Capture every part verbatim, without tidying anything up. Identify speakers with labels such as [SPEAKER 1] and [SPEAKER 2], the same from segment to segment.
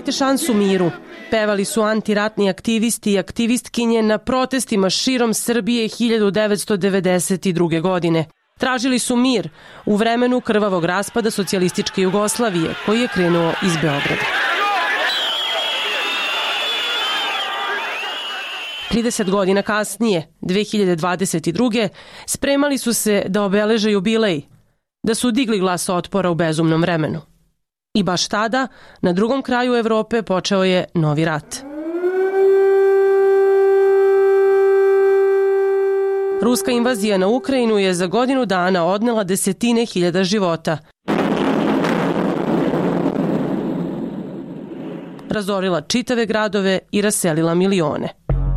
[SPEAKER 1] Dajte šansu miru, pevali su antiratni aktivisti i aktivistkinje na protestima širom Srbije hiljadu devetsto devedeset druge. godine. Tražili su mir u vremenu krvavog raspada socijalističke Jugoslavije koji je krenuo iz Beograda. trideset godina kasnije, dve hiljade dvadeset druge. spremali su se da obeleže jubilej, da su digli glas otpora u bezumnom vremenu. I baš tada, na drugom kraju Evrope počeo je novi rat. Ruska invazija na Ukrajinu je za godinu dana odnela desetine hiljada života. Razorila čitave gradove i raselila milione.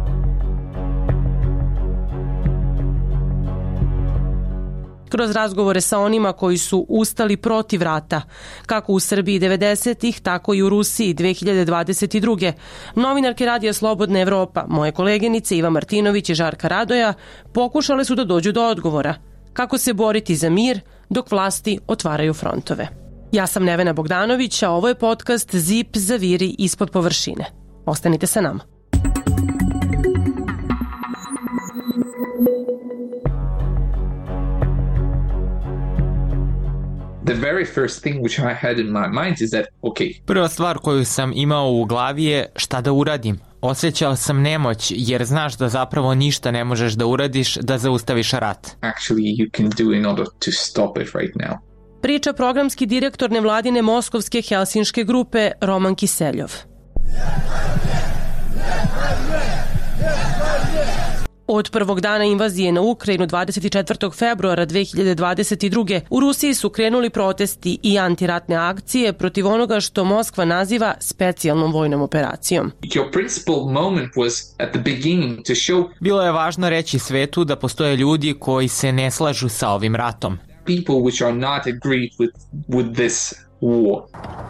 [SPEAKER 1] Kroz razgovore sa onima koji su ustali protiv rata, kako u Srbiji devedesetih, tako i u Rusiji dve hiljade dvadeset druge. novinarke Radija Slobodna Evropa, moje koleginice Iva Martinović i Žarka Radoja, pokušale su da dođu do odgovora. Kako se boriti za mir dok vlasti otvaraju frontove. Ja sam Nevena Bogdanović, a ovo je podcast Zip zaviri ispod površine. Ostanite sa nama.
[SPEAKER 2] The very first thing which I had in my mind is that, okay.
[SPEAKER 3] Prva stvar koju sam imao u glavi je šta da uradim. Osjećao sam nemoć jer znaš da zapravo ništa ne možeš da uradiš da zaustaviš rat.
[SPEAKER 2] Actually you can do in order to stop it right now.
[SPEAKER 1] Priča programski direktor nevladine moskovske helsinške grupe Roman Kiseljov. Od prvog dana invazije na Ukrajinu dvadeset četvrtog februara dve hiljade dvadeset druge. u Rusiji su krenuli protesti i antiratne akcije protiv onoga što Moskva naziva specijalnom vojnom operacijom.
[SPEAKER 2] Your principal moment was at the beginning to show...
[SPEAKER 3] Bilo je važno reći svetu da postoje ljudi koji se ne slažu sa ovim ratom.
[SPEAKER 2] People which are not agreed with, with this war.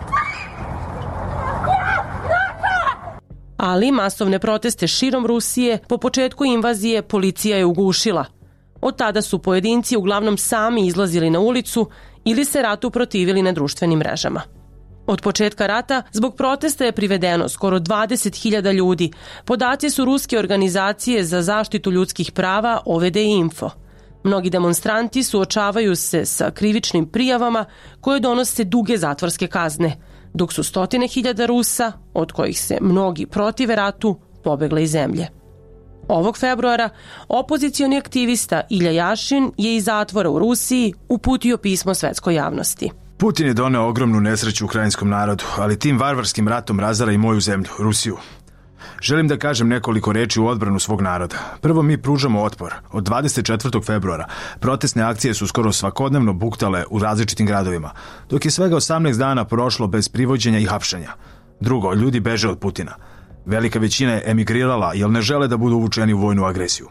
[SPEAKER 1] Ali masovne proteste širom Rusije po početku invazije policija je ugušila. Od tada su pojedinci uglavnom sami izlazili na ulicu ili se ratu protivili na društvenim mrežama. Od početka rata zbog protesta je privedeno skoro dvadeset hiljada ljudi. Podaci su ruske organizacije za zaštitu ljudskih prava O V D Info. Mnogi demonstranti suočavaju se sa krivičnim prijavama koje donose duge zatvorske kazne, dok su stotine hiljada Rusa, od kojih se mnogi protive ratu, pobegle iz zemlje. Ovog februara opozicioni aktivista Ilja Jašin je iz zatvora u Rusiji uputio pismo svetskoj javnosti.
[SPEAKER 4] Putin je doneo ogromnu nesreću ukrajinskom narodu, ali tim varvarskim ratom razara i moju zemlju, Rusiju. Želim da kažem nekoliko reči u odbranu svog naroda. Prvo, mi pružamo otpor. Od dvadeset četvrtog februara protestne akcije su skoro svakodnevno buktale u različitim gradovima, dok je svega osamnaest dana prošlo bez privođenja i hapšenja. Drugo, ljudi beže od Putina. Velika većina je emigrirala jer ne žele da budu uvučeni u vojnu agresiju.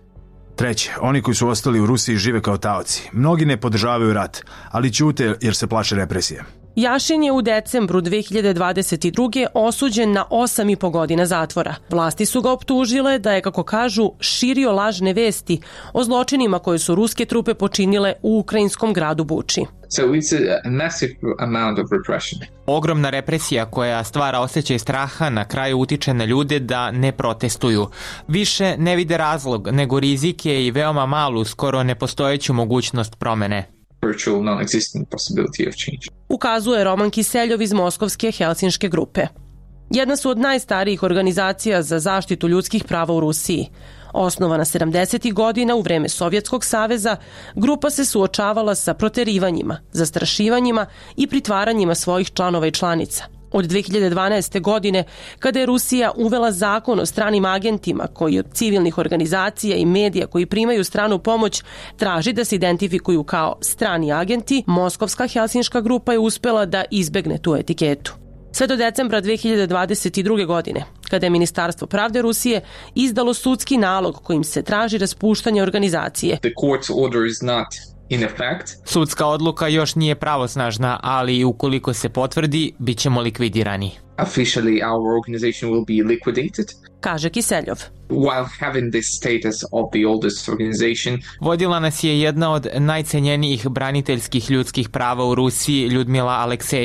[SPEAKER 4] Treće, oni koji su ostali u Rusiji žive kao taoci. Mnogi ne podržavaju rat, ali ćute jer se plaše represije.
[SPEAKER 1] Jašin je u decembru dve hiljade dvadeset druge. osuđen na osam i po godina zatvora. Vlasti su ga optužile da je, kako kažu, širio lažne vesti o zločinima koje su ruske trupe počinile u ukrajinskom gradu Buči.
[SPEAKER 2] So it's a massive amount of repression.
[SPEAKER 3] Ogromna represija koja stvara osjećaj straha na kraju utiče na ljude da ne protestuju. Više ne vide razlog nego rizike i veoma malu, skoro nepostojeću mogućnost promene.
[SPEAKER 2] Virtual non-existent possibility of change.
[SPEAKER 1] Ukazuje Roman Kiseljov iz moskovske helsinške grupe. Jedna su od najstarijih organizacija za zaštitu ljudskih prava u Rusiji. Osnovana sedamdesetih godina u vreme Sovjetskog saveza, grupa se suočavala sa proterivanjima, zastrašivanjima i pritvaranjima svojih članova i članica. Od dve hiljade dvanaeste. godine, kada je Rusija uvela zakon o stranim agentima koji od civilnih organizacija i medija koji primaju stranu pomoć traži da se identifikuju kao strani agenti, moskovska helsinška grupa je uspela da izbegne tu etiketu. Sve do decembra dve hiljade dvadeset druge. godine, kada je Ministarstvo pravde Rusije izdalo sudski nalog kojim se traži raspuštanje organizacije.
[SPEAKER 2] The court's order is not in effect.
[SPEAKER 3] Sudska odluka još nije pravosnažna, ali ukoliko se potvrdi, bit ćemo likvidirani.
[SPEAKER 2] Officially our organization will be liquidated.
[SPEAKER 1] Kaže Kiseljov.
[SPEAKER 2] While having this status of the oldest organization.
[SPEAKER 3] Vodila nas je jedna od najcenjenijih braniteljskih ljudskih prava u Rusiji, Ljudmila Aleksejeva.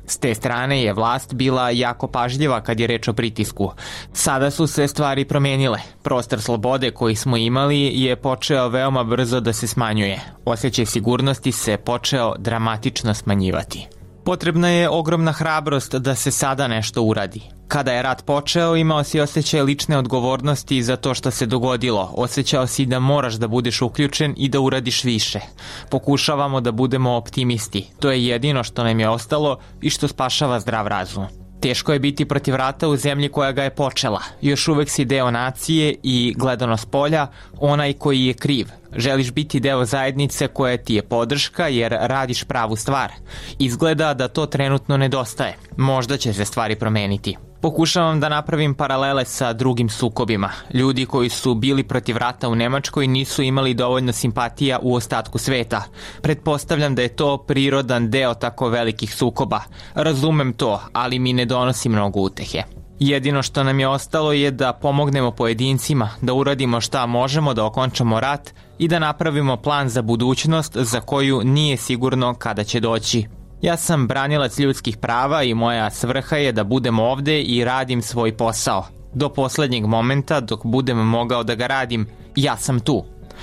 [SPEAKER 3] S te strane je vlast bila jako pažljiva kad je reč o pritisku. Sada su se stvari promenile. Prostor slobode koji smo imali je počeo veoma brzo da se smanjuje. Osjećaj sigurnosti se počeo dramatično smanjivati. Potrebna je ogromna hrabrost da se sada nešto uradi. Kada je rat počeo, imao si osjećaj lične odgovornosti za to što se dogodilo. Osjećao si da moraš da budeš uključen i da uradiš više. Pokušavamo da budemo optimisti. To je jedino što nam je ostalo i što spašava zdrav razum. Teško je biti protiv rata u zemlji koja ga je počela. Još uvek si deo nacije i, gledano s polja, onaj koji je kriv. Želiš biti deo zajednice koja ti je podrška jer radiš pravu stvar. Izgleda da to trenutno nedostaje. Možda će se stvari promeniti. Pokušavam da napravim paralele sa drugim sukobima. Ljudi koji su bili protiv rata u Nemačkoj nisu imali dovoljno simpatija u ostatku sveta. Pretpostavljam da je to prirodan deo tako velikih sukoba. Razumem to, ali mi ne donosi mnogo utehe. Jedino što nam je ostalo je da pomognemo pojedincima, da uradimo šta možemo da okončamo rat i da napravimo plan za budućnost za koju nije sigurno kada će doći. Ja sam branilac ljudskih prava i moja svrha je da budem ovde i radim svoj posao. Do poslednjeg momenta, dok budem mogao da ga radim, ja sam tu.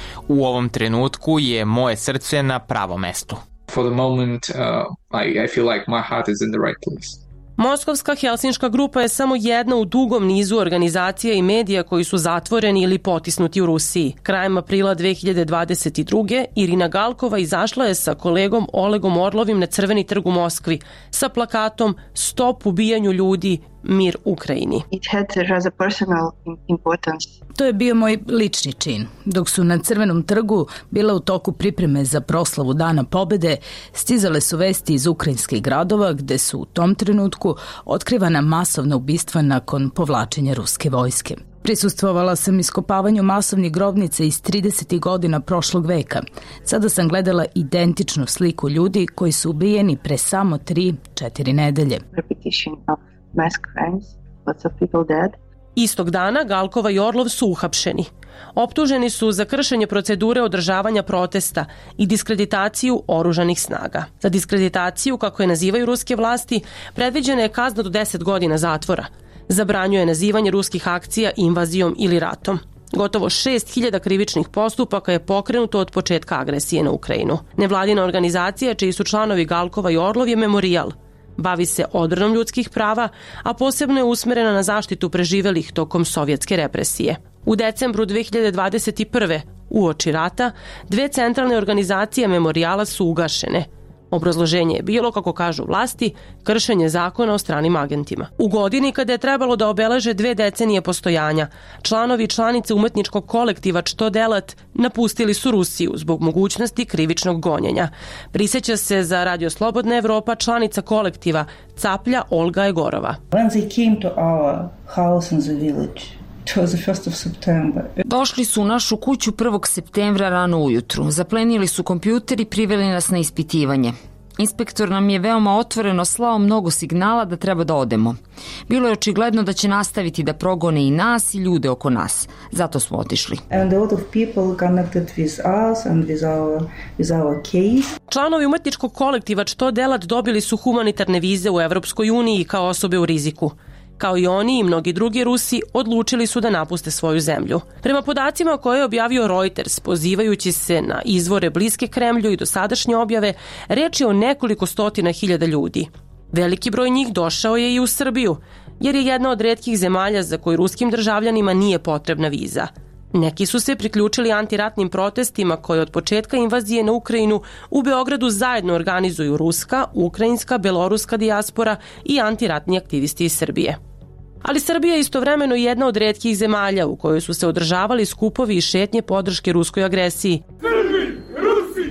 [SPEAKER 3] U ovom trenutku je moje srce na pravom mestu.
[SPEAKER 2] For the moment, uh, I, I feel like my heart is in the right place.
[SPEAKER 1] Moskovska helsinška grupa je samo jedna u dugom nizu organizacija i medija koji su zatvoreni ili potisnuti u Rusiji. Krajem aprila dve hiljade dvadeset druge. Irina Galkova izašla je sa kolegom Olegom Orlovim na Crveni trg u Moskvi sa plakatom "Stop ubijanju ljudi, mir Ukrajini".
[SPEAKER 5] It had a rather personal importance.
[SPEAKER 6] To je bio moj lični čin. Dok su na Crvenom trgu bila u toku pripreme za proslavu Dana pobede, stizale su vesti iz ukrajinskih gradova gde su u tom trenutku otkrivana masovna ubistva nakon povlačenja ruske vojske. Prisustvovala sam iskopavanju masovnih grobnica iz tridesetih godina prošlog veka. Sada sam gledala identičnu sliku ljudi koji su ubijeni pre samo tri, četiri nedelje.
[SPEAKER 5] Repetition of mass crimes, lots of people dead.
[SPEAKER 1] Istog dana Galkova i Orlov su uhapšeni. Optuženi su za kršenje procedure održavanja protesta i diskreditaciju oružanih snaga. Za diskreditaciju, kako je nazivaju ruske vlasti, predviđena je kazna do deset godina zatvora. Zabranjuje nazivanje ruskih akcija invazijom ili ratom. Gotovo šest hiljada krivičnih postupaka je pokrenuto od početka agresije na Ukrajinu. Nevladina organizacija, čiji su članovi Galkova i Orlov, je Memorijal. Bavi se odbranom ljudskih prava, a posebno je usmerena na zaštitu preživelih tokom sovjetske represije. U decembru dve hiljade dvadeset prve. uoči rata, dve centralne organizacije Memorijala su ugašene. Obrazloženje je bilo, kako kažu vlasti, kršenje zakona o stranim agentima. U godini kada je trebalo da obeleže dve decenije postojanja, članovi i članice umetničkog kolektiva Što delat napustili su Rusiju zbog mogućnosti krivičnog gonjenja. Prisjeća se za Radio Slobodna Evropa članica kolektiva Caplja Olga Egorova.
[SPEAKER 7] When they came to our house in the village, it was the first of September.
[SPEAKER 8] Došli su u našu kuću prvog septembra rano ujutru. Zaplenili su kompjuter i priveli nas na ispitivanje. Inspektor nam je veoma otvoreno slao mnogo signala da treba da odemo. Bilo je očigledno da će nastaviti da progone i nas i ljude oko nas. Zato smo otišli.
[SPEAKER 7] And a lot of people connected with us and with our, with our case.
[SPEAKER 1] Članovi umetničkog kolektiva Što delat dobili su humanitarne vize u Evropskoj uniji kao osobe u riziku. Kao i oni i mnogi drugi Rusi odlučili su da napuste svoju zemlju. Prema podacima koje je objavio Reuters, pozivajući se na izvore bliske Kremlju i dosadašnje objave, reč je o nekoliko stotina hiljada ljudi. Veliki broj njih došao je i u Srbiju, jer je jedna od retkih zemalja za koju ruskim državljanima nije potrebna viza. Neki su se priključili antiratnim protestima koje od početka invazije na Ukrajinu u Beogradu zajedno organizuju ruska, ukrajinska, beloruska dijaspora i antiratni aktivisti iz Srbije. Ali Srbija je istovremeno jedna od retkih zemalja u kojoj su se održavali skupovi i šetnje podrške ruskoj agresiji. Srbi, Rusi,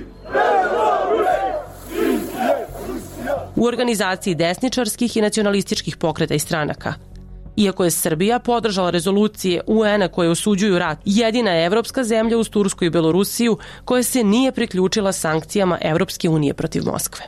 [SPEAKER 1] u organizaciji desničarskih i nacionalističkih pokreta i stranaka. Iako je Srbija podržala rezolucije U N-a koje osuđuju rat, jedina je evropska zemlja uz Tursku i Belorusiju koja se nije priključila sankcijama Evropske unije protiv Moskve.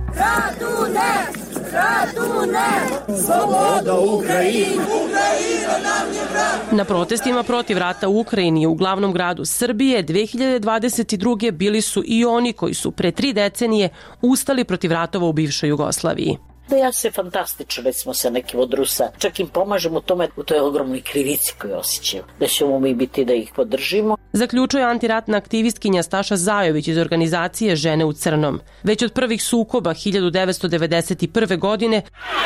[SPEAKER 9] Radune! Radune! Sloboda Ukrajini! Ukrajina!
[SPEAKER 1] Na protestima protiv rata u Ukrajini u glavnom gradu Srbije dve hiljade dvadeset druge bili su i oni koji su pre tri decenije ustali protiv ratova u bivšoj Jugoslaviji.
[SPEAKER 9] Da ja se fantastično, recimo sa nekim od Rusa, čak im pomažem u tome, u toj ogromnoj krivici koju osjećaju, da ćemo mi biti da ih podržimo.
[SPEAKER 1] Zaključuje antiratna aktivistkinja Staša Zajović iz organizacije Žene u crnom. Već od prvih sukoba hiljadu devetsto devedeset prve. godine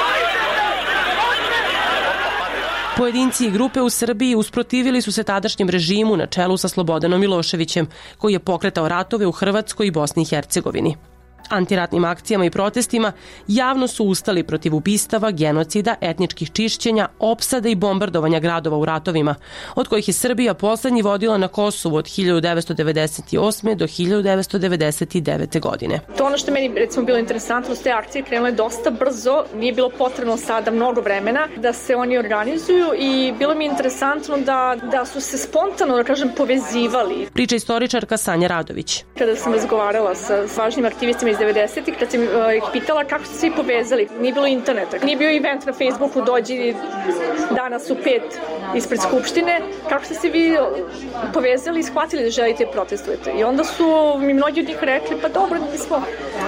[SPEAKER 1] pojedinci i grupe u Srbiji usprotivili su se tadašnjem režimu na čelu sa Slobodanom Miloševićem, koji je pokretao ratove u Hrvatskoj i Bosni i Hercegovini. Antiratnim akcijama i protestima javno su ustali protiv ubistava, genocida, etničkih čišćenja, opsada i bombardovanja gradova u ratovima, od kojih je Srbija poslednji vodila na Kosovu od hiljadu devetsto devedeset osme. do hiljadu devetsto devedeset devete. godine.
[SPEAKER 10] To ono što meni recimo bilo interesantno, s te akcije krenule dosta brzo, nije bilo potrebno sada mnogo vremena da se oni organizuju i bilo mi je interesantno da, da su se spontano, da kažem, povezivali.
[SPEAKER 1] Priča istoričarka Sanja Radović.
[SPEAKER 10] Kada sam razgovarala sa važnim aktivistima iz devedesetih, kad sam ih pitala kako su svi povezali, nije bilo interneta, nije bio event na Facebooku, dođi danas u pet ispred Skupštine, kako ste se vi povezali i shvatili da želite protestujete. I onda su mi mnogi od njih rekli, pa dobro, mi smo,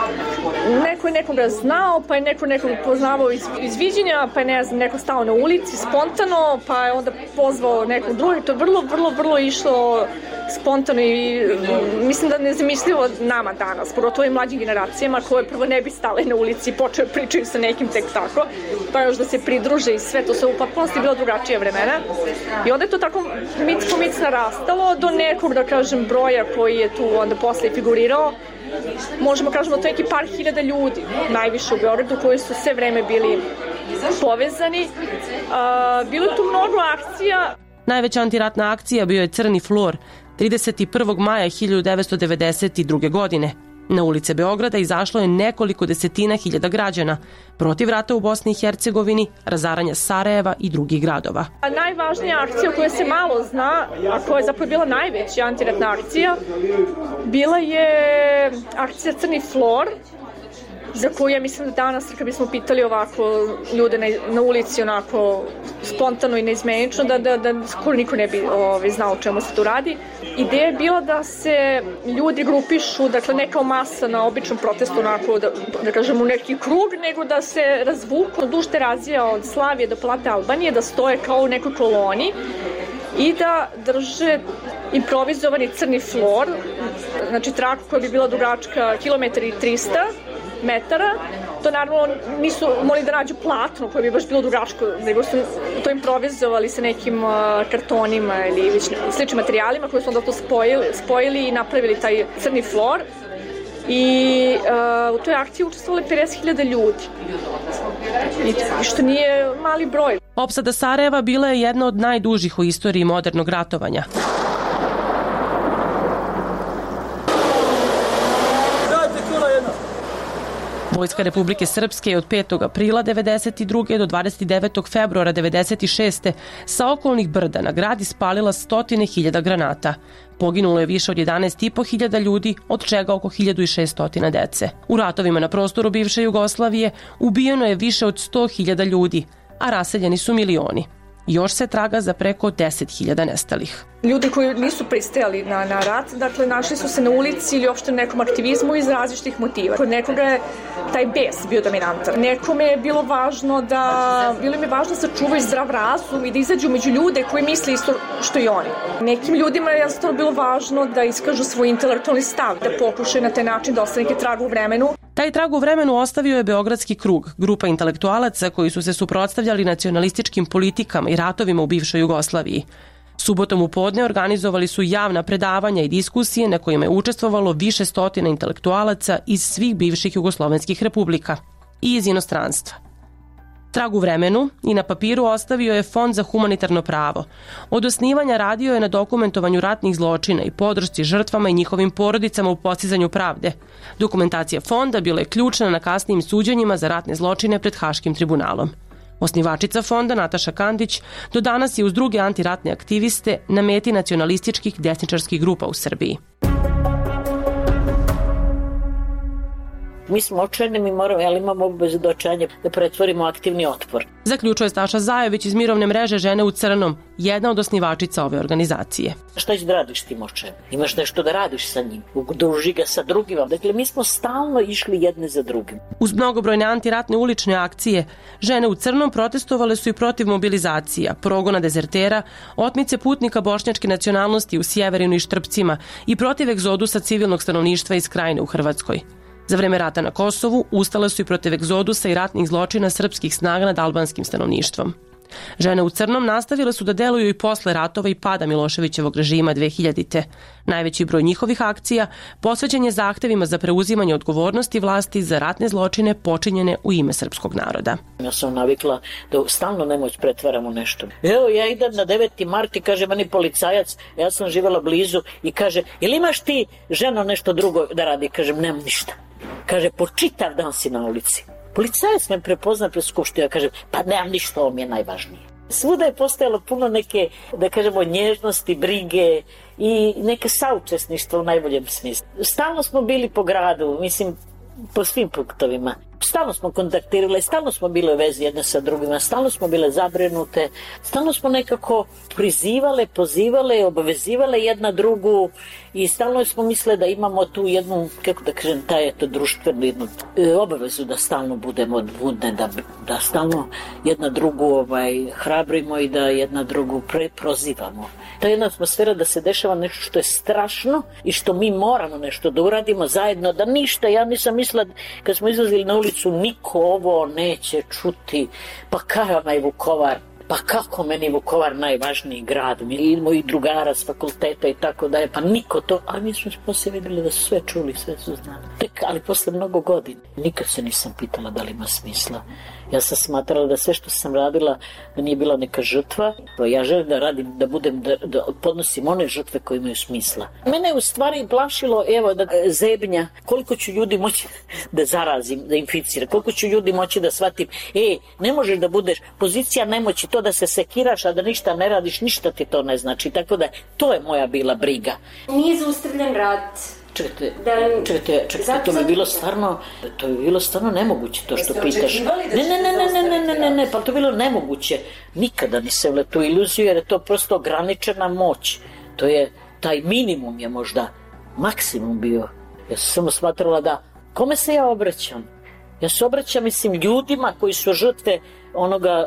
[SPEAKER 10] neko je nekoga znao, pa je neko nekog poznavao iz, iz viđenja, pa je ne znam, neko stao na ulici spontano, pa je onda pozvao nekog drugog. To je vrlo, vrlo, vrlo išlo spontano i mislim da nezamislivo nama danas, pogotovo i mlađim generacijama koje prvo ne bi stale na ulici i počeo pričaju sa nekim tek tako, pa još da se pridruže i sve, to se u potpunosti bilo drugačije vremena. I onda je to tako mic po mic narastalo do nekog, da kažem, broja koji je tu onda posle figurirao. Možemo kažemo to neki par hiljada ljudi, najviše u Beogradu, koji su sve vreme bili povezani. Uh, bilo je tu mnogo akcija.
[SPEAKER 1] Najveća antiratna akcija bio je Crni flor, trideset prvog maja hiljadu devetsto devedeset druge. godine. Na ulice Beograda izašlo je nekoliko desetina hiljada građana protiv rata u Bosni i Hercegovini, razaranja Sarajeva i drugih gradova.
[SPEAKER 10] A najvažnija akcija o kojoj se malo zna, a koja je zapravo bila najveća antiratna akcija, bila je akcija Crni flor, za koju ja mislim da danas, kad bismo pitali ovako ljude na, na ulici onako spontano i neizmenično, da, da, da skoro niko ne bi ovaj, znao o čemu se tu radi. Ideja je bila da se ljudi grupišu, dakle ne kao masa na običnom protestu, onako da, da kažem u neki krug, nego da se razvuku duž Terazija od Slavije do Palate Albanije, da stoje kao u nekoj koloni i da drže improvizovani crni flor, znači traku koja bi bila dugačka kilometar i trista metara. To naravno nisu mogli da nađu platno koje bi baš bilo dugačko, nego su to improvizovali sa nekim uh, kartonima ili već sličnim materijalima koje su onda to spojili, spojili i napravili taj crni flor. I uh, u toj akciji učestvovali pedeset hiljada ljudi. I što nije mali broj.
[SPEAKER 1] Opsada Sarajeva bila je jedna od najdužih u istoriji modernog ratovanja. Vojska Republike Srpske je od petog aprila devedeset druge. do dvadeset devetog februara devedeset šeste. sa okolnih brda na grad ispalila stotine hiljada granata. Poginulo je više od jedanaest i po hiljada ljudi, od čega oko hiljadu šesto dece. U ratovima na prostoru bivše Jugoslavije ubijeno je više od sto hiljada ljudi, a raseljeni su milioni. Još se traga za preko deset hiljada nestalih.
[SPEAKER 10] Ljudi koji nisu pristajali na, na rat, dakle, našli su se na ulici ili uopšte nekom aktivizmu iz različitih motiva. Kod nekoga je taj bes bio dominantan. Nekome je bilo važno da, bilo im je važno da sačuvaju zdrav razum i da izađu među ljude koji misle isto što i oni. Nekim ljudima je jednostavno bilo važno da iskažu svoj intelektualni stav, da pokušaju na taj način da ostane neki trag u vremenu.
[SPEAKER 1] Taj trag u vremenu ostavio je Beogradski krug, grupa intelektualaca koji su se suprotstavljali nacionalističkim politikama i ratovima u bivšoj Jugoslaviji. Subotom u podne organizovali su javna predavanja i diskusije na kojima je učestvovalo više stotina intelektualaca iz svih bivših jugoslovenskih republika i iz inostranstva. Trag u vremenu i na papiru ostavio je Fond za humanitarno pravo. Od osnivanja radio je na dokumentovanju ratnih zločina i podršci žrtvama i njihovim porodicama u postizanju pravde. Dokumentacija fonda bila je ključna na kasnijim suđenjima za ratne zločine pred Haškim tribunalom. Osnivačica fonda Nataša Kandić do danas je uz druge antiratne aktiviste na meti nacionalističkih desničarskih grupa u Srbiji.
[SPEAKER 9] Mi smo očajni, mi moramo, ali imamo obavezu do očajanja da pretvorimo aktivni otpor.
[SPEAKER 1] Zaključuje Staša Zajović iz mirovne mreže Žene u crnom, jedna od osnivačica ove organizacije.
[SPEAKER 9] Šta ćeš da radiš tim očajem? Imaš nešto da radiš sa njim, udruži ga sa drugima. Dakle, mi smo stalno išli jedne za drugim.
[SPEAKER 1] Uz mnogobrojne antiratne ulične akcije, Žene u crnom protestovale su i protiv mobilizacija, progona dezertera, otmice putnika bošnjačke nacionalnosti u Sjeverinu i Štrpcima i protiv egzodusa civilnog stanovništva iz Krajine u Hrvatskoj. Za vreme rata na Kosovu ustale su i protiv egzodusa i ratnih zločina srpskih snaga nad albanskim stanovništvom. Žene u crnom nastavile su da deluju i posle ratova i pada Miloševićevog režima dve hiljadite. Najveći broj njihovih akcija posvećen je zahtevima za preuzimanje odgovornosti vlasti za ratne zločine počinjene u ime srpskog naroda.
[SPEAKER 9] Ja sam navikla da stalno nemoć pretvaramo nešto. Evo, ja idem na deveti mart i kaže meni policajac, ja sam živjela blizu i kaže, ili imaš ti ženo nešto drugo da radi? Kažem, nemam ništa. Kaže, po čitav dan si na ulici. Policajac me prepozna pred skupštinu, ja kažem, pa nemam ništa, ovo mi je najvažnije. Svuda je postojalo puno neke, da kažemo, nježnosti, brige i neke saučesništva u najboljem smislu. Stalno smo bili po gradu, mislim, po svim punktovima. Stalno smo kontaktirali, stalno smo bile u vezi jedne sa drugima, stalno smo bile zabrinute, stalno smo nekako prizivale, pozivale, obavezivale jedna drugu i stalno smo mislili da imamo tu jednu, kako da kažem, taj eto društvenu jednu e, obavezu da stalno budemo budne, da, da stalno jedna drugu ovaj, hrabrimo i da jedna drugu pre, prozivamo. Ta jedna atmosfera da se dešava nešto što je strašno i što mi moramo nešto da uradimo zajedno, da ništa, ja nisam mislila kad smo izlazili na ulicu niko ovo neće čuti, pa kada je Vukovar, pa kako meni Vukovar najvažniji grad, i moji drugara s fakulteta i tako da je, pa niko to, ali mi smo poslije vidjeli da su sve čuli, sve su znali. Tek, ali posle mnogo godina, nikad se nisam pitala da li ima smisla. Ja sam smatrala da sve što sam radila da nije bila neka žrtva, ja želim da radim, da budem, da, da podnosim one žrtve koje imaju smisla. Mene je u stvari plašilo, evo, da zebnja, koliko ću ljudi moći da zarazim, da inficira, koliko ću ljudi moći da shvatim, e, ne možeš da budeš, pozicija nemoći, to da se sekiraš, a da ništa ne radiš, ništa ti to ne znači, tako da to je moja bila briga.
[SPEAKER 11] Nije zaustavljen rat.
[SPEAKER 9] Čekajte, čekajte, čekajte, to bi bilo stvarno, to bi bilo stvarno nemoguće, to što pitaš. Ne, ne, ne, ne, ne, ne, ne, ne, pa to bi bilo nemoguće. Nikada nisam le tu iluziju, jer je to prosto ograničena moć. To je, taj minimum je možda maksimum bio. Ja sam samo smatrala da, kome se ja obraćam? Ja se obraćam, mislim, ljudima koji su žrtve onoga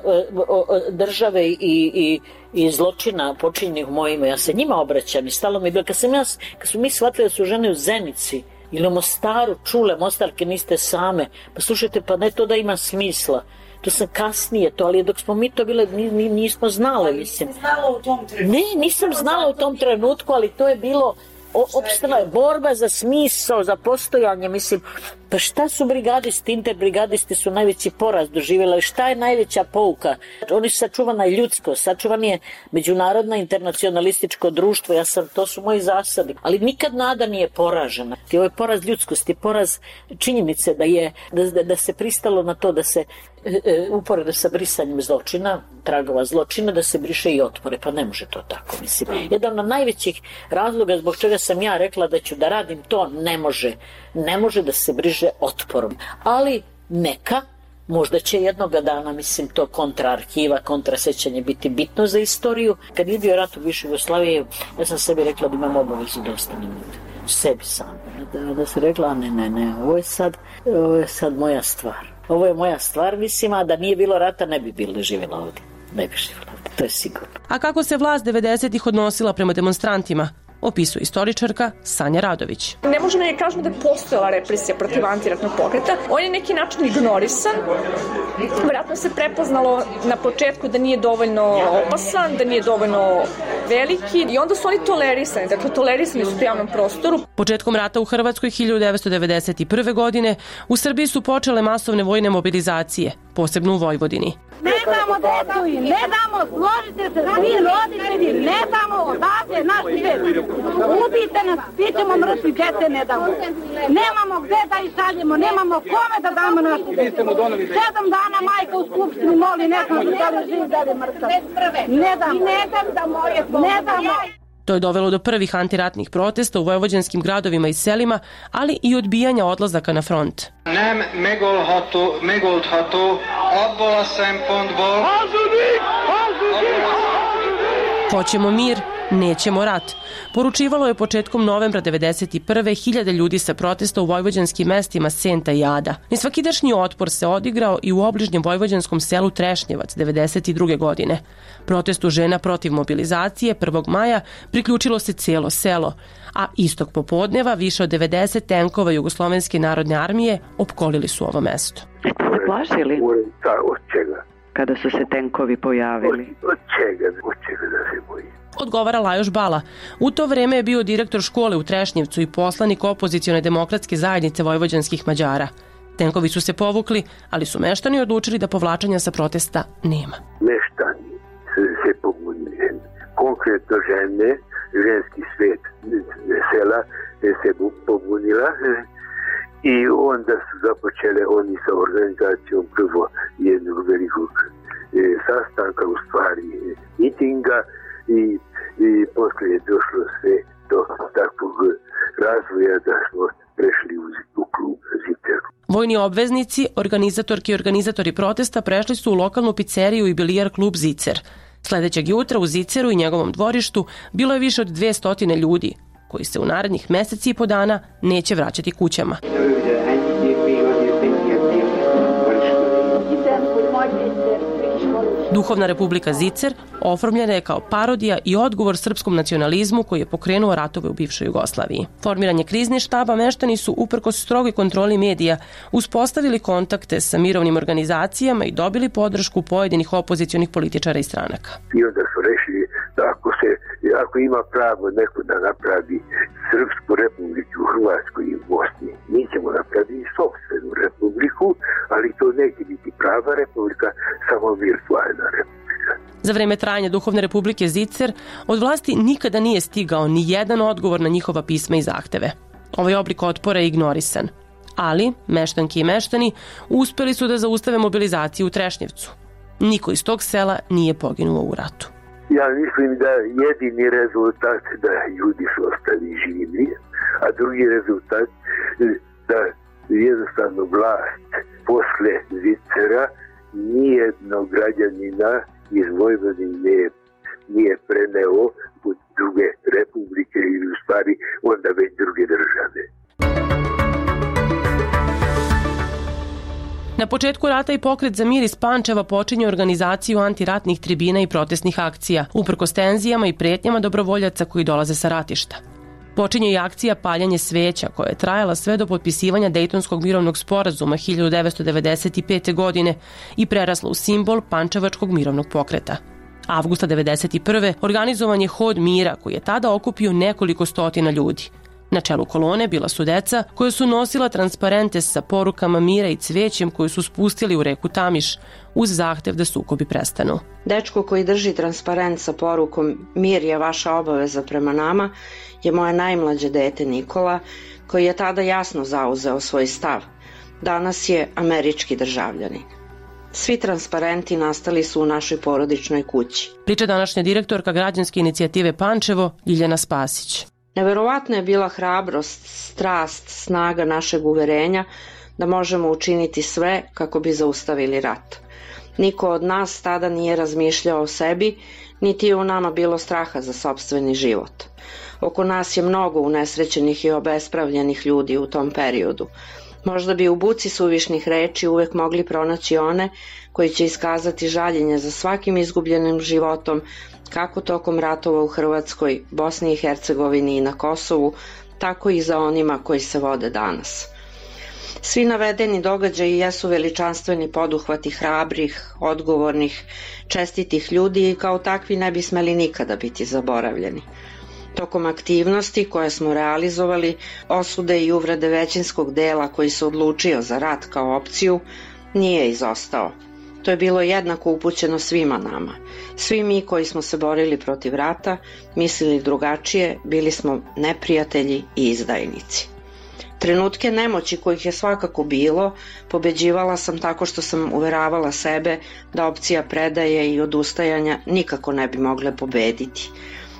[SPEAKER 9] države i, i, i zločina počinjenih u moje ime. Ja se njima obraćam i stalo mi je bilo. Kad, sam ja, kad smo mi shvatili da su žene u Zenici ili u Mostaru čule, Mostarke niste same, pa slušajte, pa ne to da ima smisla. To sam kasnije to, ali dok smo mi to bile, nismo znale, mislim.
[SPEAKER 11] Znala u tom trenutku?
[SPEAKER 9] Ne, nisam znala u tom trenutku, ali to je bilo opstala je borba za smisao, za postojanje, mislim, pa šta su brigadisti, interbrigadisti su najveći poraz doživjeli, šta je najveća pouka? Oni su sačuvana i ljudsko, sačuvan je međunarodno internacionalističko društvo, ja sam, to su moji zasadi, ali nikad nada nije poražena. Ovo je poraz ljudskosti, poraz činjenice da je, da, da se pristalo na to da se e, uporedo sa brisanjem zločina, tragova zločina, da se briše i otpore, pa ne može to tako, mislim. Jedan od najvećih razloga zbog čega sam ja rekla da ću da radim to, ne može, ne može da se briše otporom, ali neka, možda će jednoga dana, mislim, to kontraarhiva, kontrasećanje biti bitno za istoriju. Kad je bio rat u bivšoj Jugoslaviji, ja sam sebi rekla da imam obavezu da ostanem ovdje, sebi sam, da, da se rekla, ne, ne, ne, ovo je sad, ovo je sad moja stvar. Ovo je moja stvar, mislim, a da nije bilo rata ne bi bilo živjela ovdje, ne bi živjela ovdje, to je sigurno.
[SPEAKER 1] A kako se vlast devedesetih odnosila prema demonstrantima? Opisuje istoričarka Sanja Radović.
[SPEAKER 10] Ne možemo da kažemo da je postojala represija protiv antiratnog pokreta. On je neki način ignorisan. Vjerojatno se prepoznalo na početku da nije dovoljno opasan, da nije dovoljno veliki i onda su oni tolerisani. Dakle, tolerisani su u javnom prostoru.
[SPEAKER 1] Početkom rata u Hrvatskoj hiljadu devetsto devedeset prve. godine u Srbiji su počele masovne vojne mobilizacije, posebno u Vojvodini.
[SPEAKER 12] Ne damo decu i ne damo, složite se svi roditelji, ne damo odavde naš svijet. Ubijte nas, svi ćemo mrtvi, djece ne damo. Nemamo gde da ih šaljemo, nemamo kome da damo naš svijet. Sedam dana majka u skupštini moli, ne znam da li živ, da li mrtav. Ne damo, ne damo da moje ne damo.
[SPEAKER 1] To je dovelo do prvih antiratnih protesta u vojvođanskim gradovima i selima, ali i odbijanja odlazaka na front.
[SPEAKER 13] Nem megoldható, megoldható abból a szempontból. Hazudik! Hazudik!
[SPEAKER 1] Hoćemo mir, nećemo rat. Poručivalo je početkom novembra devedeset prve hiljade ljudi sa protesta u vojvođanskim mestima Senta i Ada. Nesvakidašnji otpor se odigrao i u obližnjem vojvođanskom selu Trešnjevac devedeset druge godine. Protestu žena protiv mobilizacije prvog maja priključilo se cijelo selo, a istog popodneva više od devedeset tenkova Jugoslovenske narodne armije opkolili su ovo mesto.
[SPEAKER 5] Ste se plašili?
[SPEAKER 14] Od čega?
[SPEAKER 5] Kada su se tenkovi pojavili?
[SPEAKER 14] Od, od čega? Od čega da se boji?
[SPEAKER 1] Odgovara Lajoš Bala. U to vreme je bio direktor škole u Trešnjevcu i poslanik opozicione demokratske zajednice vojvođanskih Mađara. Tenkovi su se povukli, ali su meštani odlučili da povlačenja sa protesta nema.
[SPEAKER 14] Meštani se pobunili. Konkretno žene, ženski svet sela se pobunila i onda su započele oni sa organizacijom prvo jednog velikog sastanka, u stvari mitinga, i, i posle je došlo sve do takvog razvoja da smo prešli u, u klub Zicer.
[SPEAKER 1] Vojni obveznici, organizatorki i organizatori protesta prešli su u lokalnu pizzeriju i bilijar klub Zicer. Sledećeg jutra u Ziceru i njegovom dvorištu bilo je više od dvesta ljudi, koji se u narednih meseci i po dana neće vraćati kućama. Duhovna republika Zicer oformljena je kao parodija i odgovor srpskom nacionalizmu koji je pokrenuo ratove u bivšoj Jugoslaviji. Formiranje krizne štaba meštani su uprkos strogoj kontroli medija uspostavili kontakte sa mirovnim organizacijama i dobili podršku pojedinih opozicionih političara i stranaka.
[SPEAKER 14] I onda su rešili da ako, se, ako ima pravo neko da napravi Srpsku republiku u Hrvatskoj i u Bosni, mi ćemo napraviti sopstvenu republiku, ali to neće biti prava republika, samo virtualna republika.
[SPEAKER 1] Za vreme trajanja Duhovne republike Zicer od vlasti nikada nije stigao ni jedan odgovor na njihova pisma i zahteve. Ovaj oblik otpora je ignorisan. Ali, meštanki i meštani uspeli su da zaustave mobilizaciju u Trešnjevcu. Niko iz tog sela nije poginuo u ratu.
[SPEAKER 14] Ja mislim da jedini rezultat da ljudi su ostali živi, a drugi rezultat da jednostavno vlast posle Zicera nijednog građanina iz Vojvodine nije preneo u druge republike ili u stvari onda već druge države.
[SPEAKER 1] Na početku rata i pokret za mir iz Pančeva počinje organizaciju antiratnih tribina i protestnih akcija, uprkos tenzijama i pretnjama dobrovoljaca koji dolaze sa ratišta. Počinje i akcija Paljanje sveća, koja je trajala sve do potpisivanja Dejtonskog mirovnog sporazuma hiljadu devetsto devedeset pete. godine i prerasla u simbol Pančevačkog mirovnog pokreta. Avgusta devedeset prve. organizovan je hod mira koji je tada okupio nekoliko stotina ljudi. Na čelu kolone bila su deca koja su nosila transparente sa porukama mira i cvećem koju su spustili u reku Tamiš uz zahtev da sukobi prestanu.
[SPEAKER 15] Dečko koji drži transparent sa porukom "Mir je vaša obaveza prema nama" je moje najmlađe dete Nikola, koji je tada jasno zauzeo svoj stav. Danas je američki državljanin. Svi transparenti nastali su u našoj porodičnoj kući.
[SPEAKER 1] Priča današnja direktorka građanske inicijative Pančevo, Ljiljana Spasić.
[SPEAKER 15] Neverovatna je bila hrabrost, strast, snaga našeg uverenja da možemo učiniti sve kako bi zaustavili rat. Niko od nas tada nije razmišljao o sebi, niti je u nama bilo straha za sopstveni život. Oko nas je mnogo unesrećenih i obespravljenih ljudi u tom periodu. Možda bi u buci suvišnih reči uvek mogli pronaći one koji će iskazati žaljenje za svakim izgubljenim životom, kako tokom ratova u Hrvatskoj, Bosni i Hercegovini i na Kosovu, tako i za onima koji se vode danas. Svi navedeni događaji jesu veličanstveni poduhvati hrabrih, odgovornih, čestitih ljudi i kao takvi ne bi smeli nikada biti zaboravljeni. Tokom aktivnosti koje smo realizovali, osude i uvrede većinskog dela koji se odlučio za rat kao opciju nije izostao. To je bilo jednako upućeno svima nama. Svi mi koji smo se borili protiv rata, mislili drugačije, bili smo neprijatelji i izdajnici. Trenutke nemoći kojih je svakako bilo, pobeđivala sam tako što sam uveravala sebe da opcija predaje i odustajanja nikako ne bi mogle pobediti.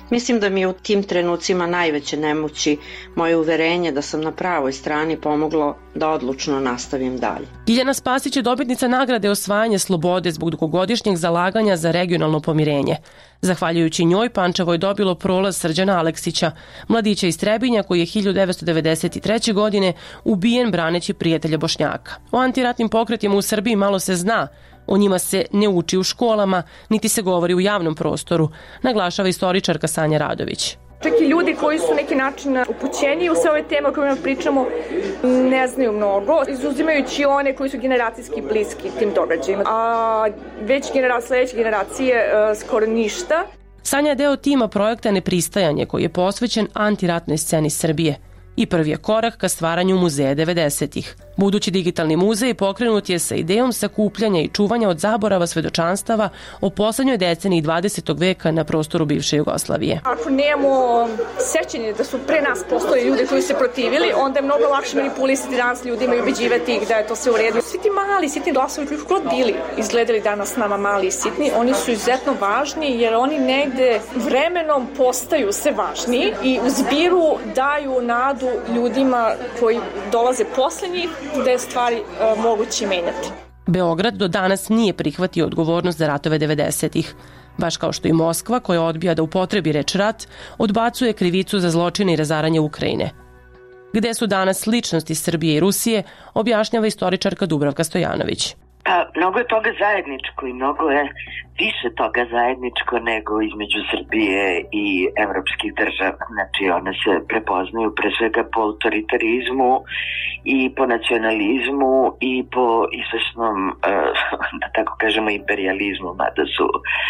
[SPEAKER 15] Mislim da mi je u tim trenucima najveće nemoći moje uverenje da sam na pravoj strani pomoglo da odlučno nastavim dalje.
[SPEAKER 1] Ljiljana Spasić je dobitnica nagrade osvajanje slobode zbog dugogodišnjeg zalaganja za regionalno pomirenje. Zahvaljujući njoj, Pančevo je dobilo prolaz Srđana Aleksića, mladića iz Trebinja koji je hiljadu devetsto devedeset treće. godine ubijen braneći prijatelje Bošnjaka. O antiratnim pokretima u Srbiji malo se zna, o njima se ne uči u školama, niti se govori u javnom prostoru, naglašava istoričarka Sanja Radović.
[SPEAKER 10] Čak i ljudi koji su neki način upućeni u sve ove teme o kojima pričamo ne znaju mnogo, izuzimajući one koji su generacijski bliski tim događajima. A već genera, sledeće generacije uh, skoro ništa.
[SPEAKER 1] Sanja je deo tima projekta Nepristajanje koji je posvećen antiratnoj sceni Srbije i prvi je korak ka stvaranju muzeja devedesetih. Budući digitalni muzej pokrenut je sa idejom sakupljanja i čuvanja od zaborava svedočanstava o poslednjoj deceniji dvadesetog veka na prostoru bivše Jugoslavije.
[SPEAKER 10] Ako nemamo sećanje da su pre nas postoji ljudi koji se protivili, onda je mnogo lakše manipulisati danas ljudima i ubeđivati ih da je to sve u redu. Svi ti mali, sitni glasovi koji god bili izgledali danas nama mali i sitni, oni su izuzetno važni jer oni negde vremenom postaju sve važniji i u zbiru daju nadu ljudima koji dolaze posle njih da je stvari uh, moguće menjati.
[SPEAKER 1] Beograd do danas nije prihvatio odgovornost za ratove devedesetih. Baš kao što i Moskva, koja odbija da upotrebi reč rat, odbacuje krivicu za zločine i razaranje Ukrajine. Gde su danas ličnosti Srbije i Rusije, objašnjava istoričarka Dubravka Stojanović.
[SPEAKER 16] Pa, mnogo je toga zajedničko i mnogo je više toga zajedničko nego između Srbije i evropskih država. Znači, one se prepoznaju pre svega po autoritarizmu i po nacionalizmu i po izvešnom, da tako kažemo, imperializmu, mada su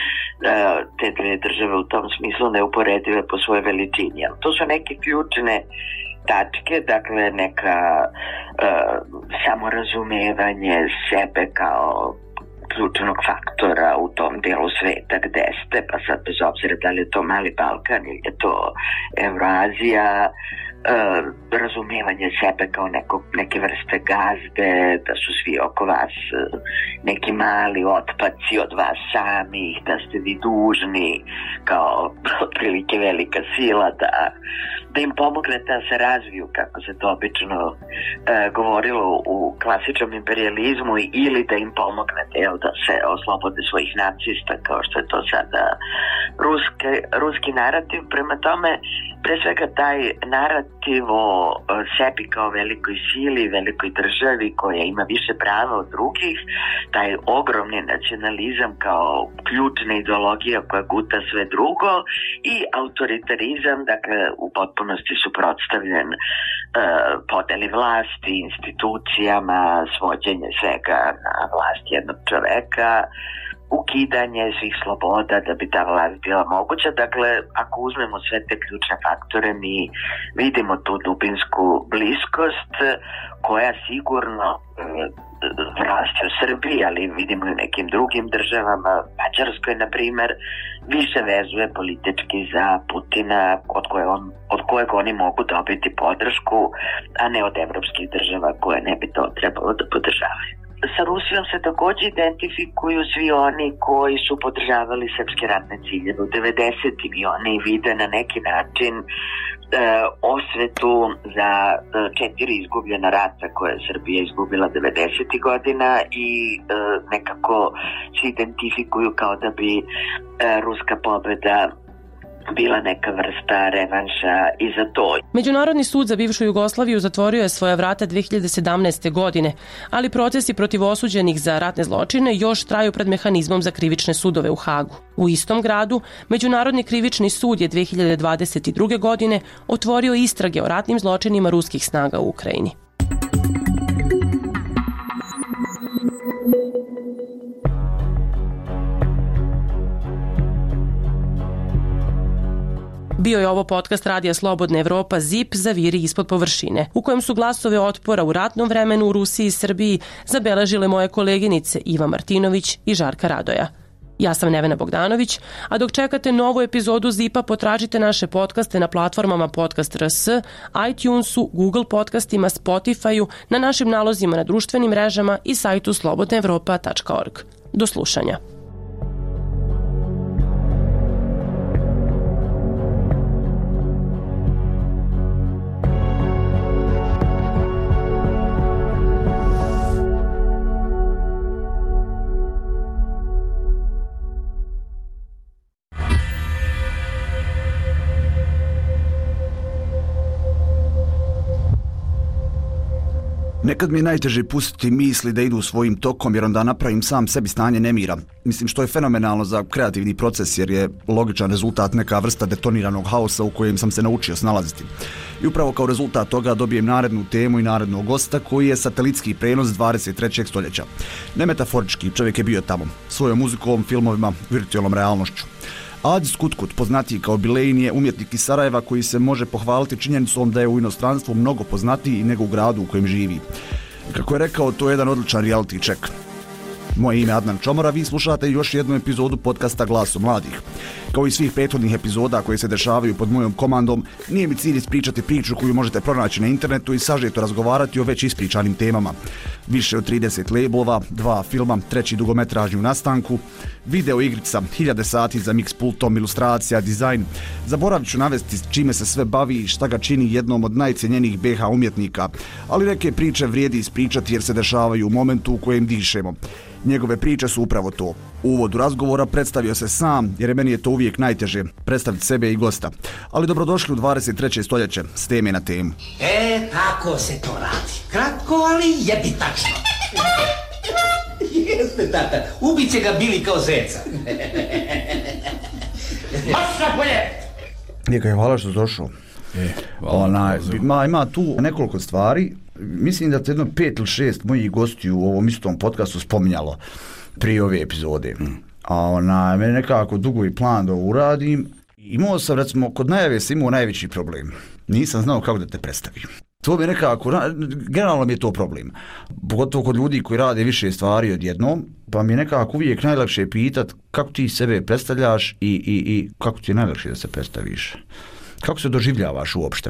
[SPEAKER 16] te dve države u tom smislu neuporedive po svojoj veličini. To su neke ključne tačke, dakle neka uh, samorazumevanje sebe kao ključnog faktora u tom delu sveta gde ste, pa sad bez obzira da li je to Mali Balkan ili je to Evroazija, uh, razumevanje sebe kao neko, neke vrste gazde, da su svi oko vas uh, neki mali otpaci od vas samih, da ste vi dužni kao otprilike velika sila da da im pomognete da se razviju, kako se to obično e, govorilo u klasičnom imperializmu, ili da im pomognete jel, da se oslobode svojih nacista, kao što je to sada ruske, ruski narativ. Prema tome, pre svega taj narativ o sebi kao velikoj sili, velikoj državi koja ima više prava od drugih, taj ogromni nacionalizam kao ključna ideologija koja guta sve drugo i autoritarizam, dakle u potpunosti suprotstavljen e, podeli vlasti, institucijama, svođenje svega na vlast jednog čoveka, ukidanje svih sloboda da bi ta vlast bila moguća. Dakle, ako uzmemo sve te ključne faktore, mi vidimo tu dubinsku bliskost koja sigurno e, raste u Srbiji, ali vidimo i u nekim drugim državama, Mađarskoj, na primer, više vezuje politički za Putina, od, koje on, od kojeg oni mogu dobiti podršku, a ne od evropskih država koje ne bi to trebalo da podržavaju. Sa Rusijom se takođe identifikuju svi oni koji su podržavali srpske ratne ciljeve u devedesetim i oni vide na neki način e, osvetu za e, četiri izgubljena rata koje je Srbija izgubila devedesetih godina i e, nekako se identifikuju kao da bi e, ruska pobeda bila neka vrsta revanša i za to.
[SPEAKER 1] Međunarodni sud za bivšu Jugoslaviju zatvorio je svoja vrata dve hiljade sedamnaeste. godine, ali procesi protiv osuđenih za ratne zločine još traju pred mehanizmom za krivične sudove u Hagu. U istom gradu, Međunarodni krivični sud je dve hiljade dvadeset druge. godine otvorio istrage o ratnim zločinima ruskih snaga u Ukrajini. Bio je ovo podcast Radija Slobodna Evropa Zip Zaviri ispod površine, u kojem su glasove otpora u ratnom vremenu u Rusiji i Srbiji zabeležile moje koleginice Iva Martinović i Žarka Radoja. Ja sam Nevena Bogdanović, a dok čekate novu epizodu Zipa, potražite naše podcaste na platformama Podcast R S, iTunesu, Google podcastima, Spotifyu, na našim nalozima na društvenim mrežama i sajtu slobodna evropa tačka org. Do slušanja.
[SPEAKER 17] Nekad mi je najteže pustiti misli da idu svojim tokom jer onda napravim sam sebi stanje nemira. Mislim što je fenomenalno za kreativni proces jer je logičan rezultat neka vrsta detoniranog haosa u kojem sam se naučio snalaziti. I upravo kao rezultat toga dobijem narednu temu i narednog gosta koji je satelitski prenos dvadeset trećeg stoljeća. Ne metaforički, čovjek je bio tamo, svojom muzikom, filmovima, virtualnom realnošću. Adis Kutkut, poznatiji kao Bilein, je umjetnik iz Sarajeva koji se može pohvaliti činjenicom da je u inostranstvu mnogo poznatiji nego u gradu u kojem živi. Kako je rekao, to je jedan odličan reality check. Moje ime je Adnan Čomora, vi slušate još jednu epizodu podcasta Glasu mladih. Kao i svih prethodnih epizoda koje se dešavaju pod mojom komandom, nije mi cilj ispričati priču koju možete pronaći na internetu i sažeto razgovarati o već ispričanim temama. Više od trideset labelova, dva filma, treći dugometražni u nastanku, video igrica, hiljade sati za mix pultom, ilustracija, dizajn. Zaboravit ću navesti čime se sve bavi i šta ga čini jednom od najcijenjenijih B H umjetnika, ali neke priče vrijedi ispričati jer se dešavaju u momentu u kojem dišemo. Njegove priče su upravo to. U uvodu razgovora predstavio se sam, jer je meni je to uvijek najteže, predstaviti sebe i gosta. Ali dobrodošli u dvadeset treće stoljeće, s teme na temu.
[SPEAKER 18] E, tako se to radi. Kratko, ali jebi tačno. Jeste, tata, ubit će ga Bili kao zeca. Maš na polje!
[SPEAKER 17] Nijekaj, hvala što si došao.
[SPEAKER 19] E,
[SPEAKER 17] Ona, ima, ima tu nekoliko stvari. Mislim da te jedno pet ili šest mojih gostiju u ovom istom podcastu spominjalo prije ove epizode. Mm. A ona, meni nekako dugo i plan da uradim. Imao sam, recimo, kod najave sam imao najveći problem. Nisam znao kako da te predstavim. To mi nekako, generalno mi je to problem. Pogotovo kod ljudi koji rade više stvari odjednom, pa mi je nekako uvijek najlakše pitat kako ti sebe predstavljaš i, i, i kako ti je najlakše da se predstaviš. Kako se doživljavaš uopšte?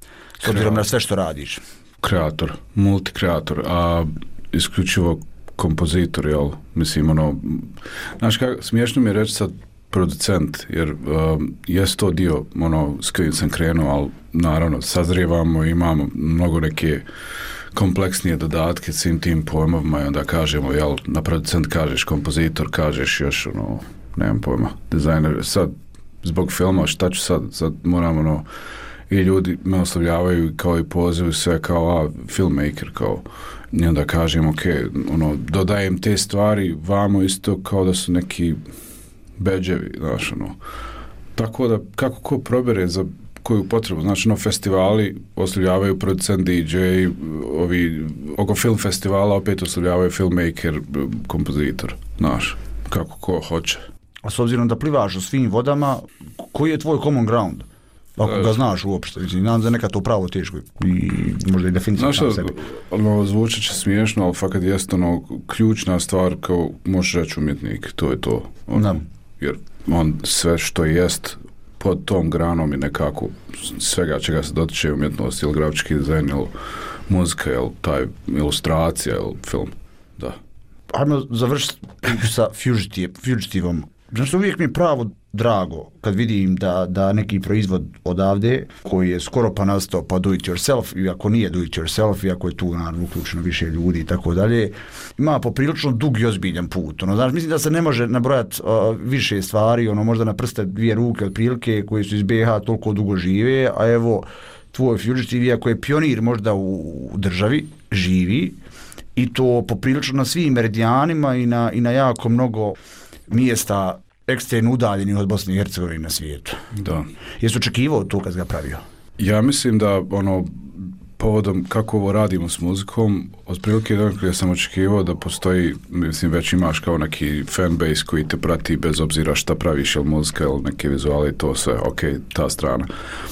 [SPEAKER 17] S obzirom na sve što radiš.
[SPEAKER 19] Kreator, multikreator, a isključivo kompozitor, jel? Mislim, ono, znaš kako, smiješno mi je reći sad producent, jer um, jest to dio, ono, s kojim sam krenuo, ali naravno, sazrijevamo, imamo mnogo neke kompleksnije dodatke svim tim pojmovima i onda kažemo, jel, na producent kažeš, kompozitor kažeš još, ono, nemam pojma, dizajner, sad, zbog filma, šta ću sad, sad moram, ono, i ljudi me oslovljavaju kao i pozivu sve kao a, filmmaker kao i onda kažem ok, ono, dodajem te stvari vamo isto kao da su neki bedževi, znaš, ono. Tako da kako ko probere za koju potrebu, znači, ono, festivali oslovljavaju producent D J, ovi oko film festivala opet oslovljavaju filmmaker, kompozitor, znaš, kako ko hoće.
[SPEAKER 17] A s obzirom da plivaš u svim vodama, koji je tvoj common ground? Ako ga znaš uopšte, nadam da nekad to pravo teško i možda i definicija sam sebi.
[SPEAKER 19] Ono, zvučat će smiješno, ali fakat jest ono ključna stvar kao možeš reći umjetnik, to je to. Ono, jer on sve što jest pod tom granom i nekako svega čega se dotiče umjetnost ili grafički dizajn ili muzika ili taj ilustracija ili film, da.
[SPEAKER 17] Ajmo završiti sa Fugitivom. Znači, uvijek mi je pravo drago kad vidim da, da neki proizvod odavde koji je skoro pa nastao pa do it yourself, i ako nije do it yourself, i ako je tu naravno uključeno više ljudi i tako dalje, ima poprilično dug i ozbiljan put. Ono, znači, mislim da se ne može nabrojati uh, više stvari, ono, možda na prste dvije ruke otprilike koji su iz B H toliko dugo žive, a evo tvoj Fugitive, iako je pionir možda u, u državi, živi i to poprilično na svim meridijanima i na, i na jako mnogo mjesta ekstremno udaljeni od Bosne i Hercegovine na svijetu.
[SPEAKER 19] Da.
[SPEAKER 17] Jesi očekivao to kad ga pravio?
[SPEAKER 19] Ja mislim da, ono, povodom kako ovo radimo s muzikom, otprilike da sam očekivao da postoji, mislim, već imaš kao neki fanbase koji te prati bez obzira šta praviš, ili muzika, ili neke vizuale i to sve, ok, ta strana.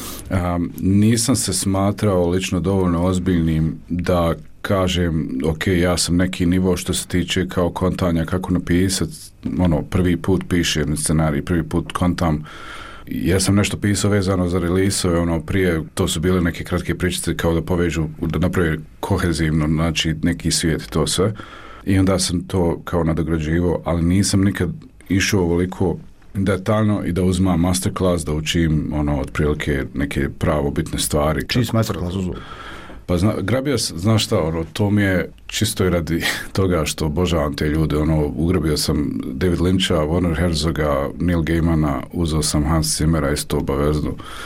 [SPEAKER 19] Um, nisam se smatrao lično dovoljno ozbiljnim da kažem, ok, ja sam neki nivo što se tiče kao kontanja kako napisati, ono, prvi put pišem scenarij, prvi put kontam, ja sam nešto pisao vezano za release-ove, ono, prije, to su bile neke kratke pričice kao da povežu, da napravi kohezivno, znači neki svijet i to sve, i onda sam to kao nadograđivao, ali nisam nikad išao ovoliko detaljno i da uzmam masterclass, da učim, ono, otprilike neke pravo bitne stvari.
[SPEAKER 17] Čiji si masterclass uzeo?
[SPEAKER 19] Pa zna, grabio sam, znaš šta, ono, to mi je čisto i radi toga što obožavam te ljude, ono, ugrabio sam David Lyncha, Werner Herzoga, Neil Gaimana, uzeo sam Hans Zimmera isto obavezno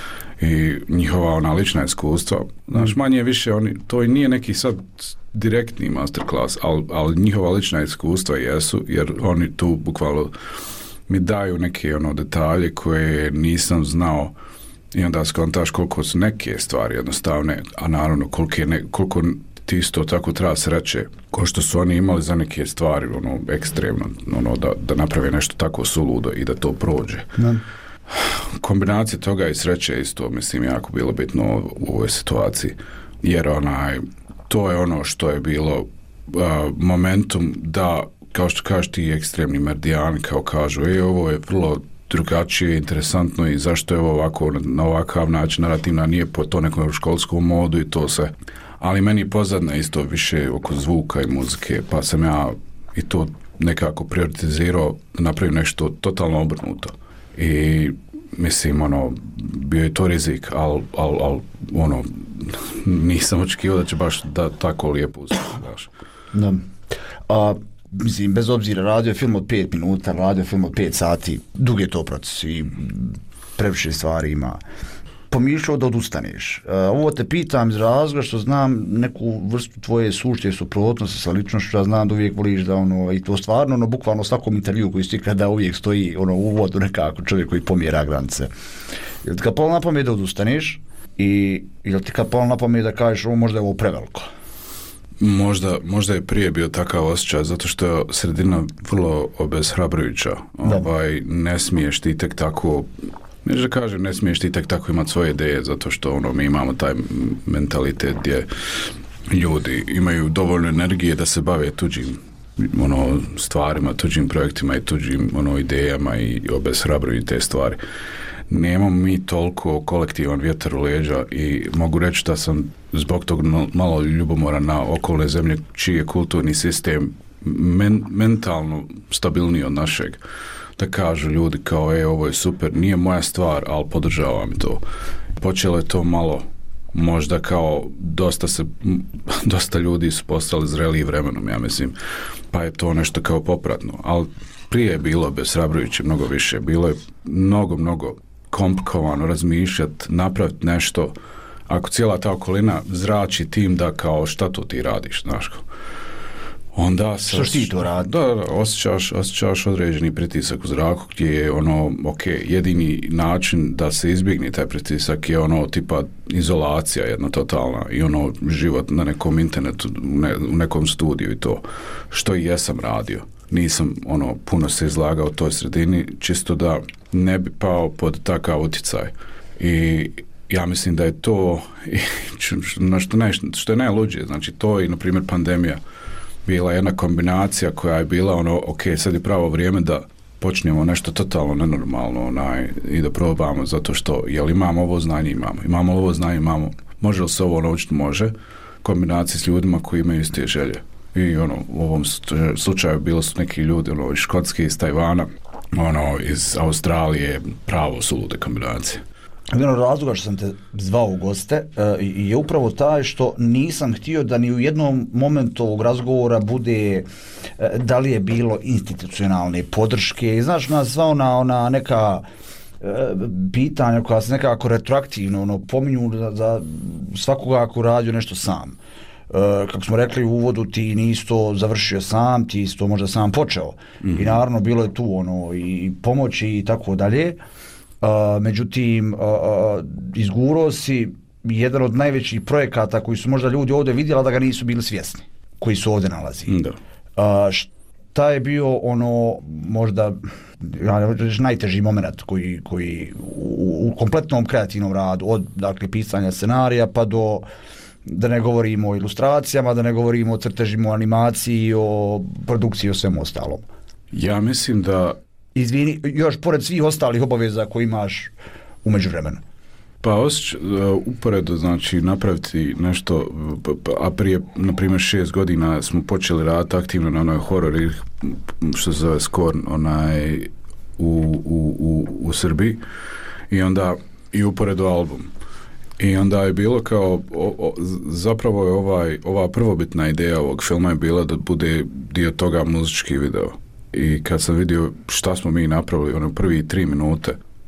[SPEAKER 19] i njihova ona lična iskustva. Znaš, manje više, oni, to i nije neki sad direktni masterclass, ali, ali njihova lična iskustva jesu, jer oni tu bukvalno mi daju neke ono detalje koje nisam znao i onda skontaš koliko su neke stvari jednostavne, a naravno koliko, je ne, koliko ti isto tako treba sreće, ko što su oni imali za neke stvari ono, ekstremno, ono, da, da naprave nešto tako suludo i da to prođe. Da. Kombinacija toga i sreće isto, mislim, jako bilo bitno u ovoj situaciji, jer onaj, to je ono što je bilo uh, momentum da, kao što kažeš ti ekstremni merdijani, kao kažu, e, ovo je vrlo drugačije, interesantno i zašto je ovo ovako, na ovakav način narativna, nije po to nekom školskom modu i to sve. Ali meni pozadna isto više oko zvuka i muzike, pa sam ja i to nekako prioritizirao da napravim nešto totalno obrnuto. I mislim, ono, bio je to rizik, ali al, al, ono, nisam očekivao da će baš da tako lijepo uspjeti.
[SPEAKER 17] Da. A, mislim, bez obzira, radio film od pet minuta, radio film od pet sati, dug je to proces i previše stvari ima. Pomišljao da odustaneš. Uh, ovo te pitam iz razloga što znam neku vrstu tvoje sušte suprotnosti sa ličnošću, ja znam da uvijek voliš da ono, i to stvarno, ono, bukvalno svakom intervju koji si kada uvijek stoji ono, u uvodu nekako čovjek koji pomjera granice. Jel ti kad palo na pamet da odustaneš i jel ti kad palo na pamet da kažeš ovo možda je ovo preveliko?
[SPEAKER 19] Možda, možda je prije bio takav osjećaj, zato što je sredina vrlo obeshrabrujuća. Ovaj, ne smiješ ti tek tako, ne da kažem, ne smiješ ti tek tako imati svoje ideje, zato što ono, mi imamo taj mentalitet gdje ljudi imaju dovoljno energije da se bave tuđim ono, stvarima, tuđim projektima i tuđim ono, idejama i obeshrabruju te stvari. Nemamo mi toliko kolektivan vjetar u leđa i mogu reći da sam zbog tog malo ljubomoran na okolne zemlje čiji je kulturni sistem men, mentalno stabilniji od našeg. Da kažu ljudi kao, e, ovo je super, nije moja stvar, ali podržavam to. Počelo je to malo, možda kao dosta se, dosta ljudi su postali zreliji vremenom, ja mislim, pa je to nešto kao popratno, ali prije je bilo beshrabrujuće mnogo više, bilo je mnogo, mnogo komplikovano razmišljati, napraviti nešto, ako cijela ta okolina zrači tim da kao šta to ti radiš, znaš, onda se...
[SPEAKER 17] Što ti to radi?
[SPEAKER 19] Da, da, osjećaš, osjećaš određeni pritisak u zraku gdje je ono, ok, jedini način da se izbjegne taj pritisak je ono tipa izolacija jedna totalna i ono život na nekom internetu, ne, u nekom studiju i to, što i jesam radio. Nisam ono puno se izlagao toj sredini, čisto da ne bi pao pod takav utjecaj. I ja mislim da je to, što, ne, što je najluđe, znači to i na primjer pandemija, bila jedna kombinacija koja je bila ono, ok, sad je pravo vrijeme da počnemo nešto totalno nenormalno onaj, i da probamo, zato što, jel imamo ovo znanje, imamo, imamo ovo znanje, imamo, može li se ovo naučiti, može, kombinacija s ljudima koji imaju iste želje. I ono, u ovom slučaju bilo su neki ljudi ono, iz Škotske, iz Tajvana, ono, iz Australije, pravo sulude kombinacije.
[SPEAKER 17] Jedan od razloga što sam te zvao u goste uh, je upravo taj što nisam htio da ni u jednom momentu ovog razgovora bude uh, da li je bilo institucionalne podrške. I znaš, nas zvao ona, ona neka uh, pitanja koja se nekako retroaktivno ono, pominju za, za svakoga ako radio nešto sam. Uh, kako smo rekli u uvodu, ti nisi to završio sam, ti si to možda sam počeo. Mm-hmm. I naravno bilo je tu ono, i pomoći i tako dalje. Uh, međutim, uh, uh, izgurao si jedan od najvećih projekata koji su možda ljudi ovdje vidjeli da ga nisu bili svjesni, koji su ovdje nalazi.
[SPEAKER 19] Da.
[SPEAKER 17] Uh, šta je bio ono možda ja, najteži moment koji, koji u, u kompletnom kreativnom radu, od dakle, pisanja scenarija pa do, da ne govorimo o ilustracijama, da ne govorimo o crtežima, o animaciji, o produkciji, o svemu ostalom?
[SPEAKER 19] Ja mislim da
[SPEAKER 17] Izvini, još pored svih ostalih obaveza koje imaš u međuvremenu.
[SPEAKER 19] Pa osjeć, uh, uporedo, znači, napraviti nešto, a prije, na primjer, šest godina smo počeli raditi aktivno na onoj horor, što se zove Skorn, onaj, u, u, u, u Srbiji, i onda i uporedo album. I onda je bilo kao, o, o, zapravo je ovaj, ova prvobitna ideja ovog filma je bila da bude dio toga muzički video. I kad sam vidio šta smo mi napravili, ono prvi tri minute,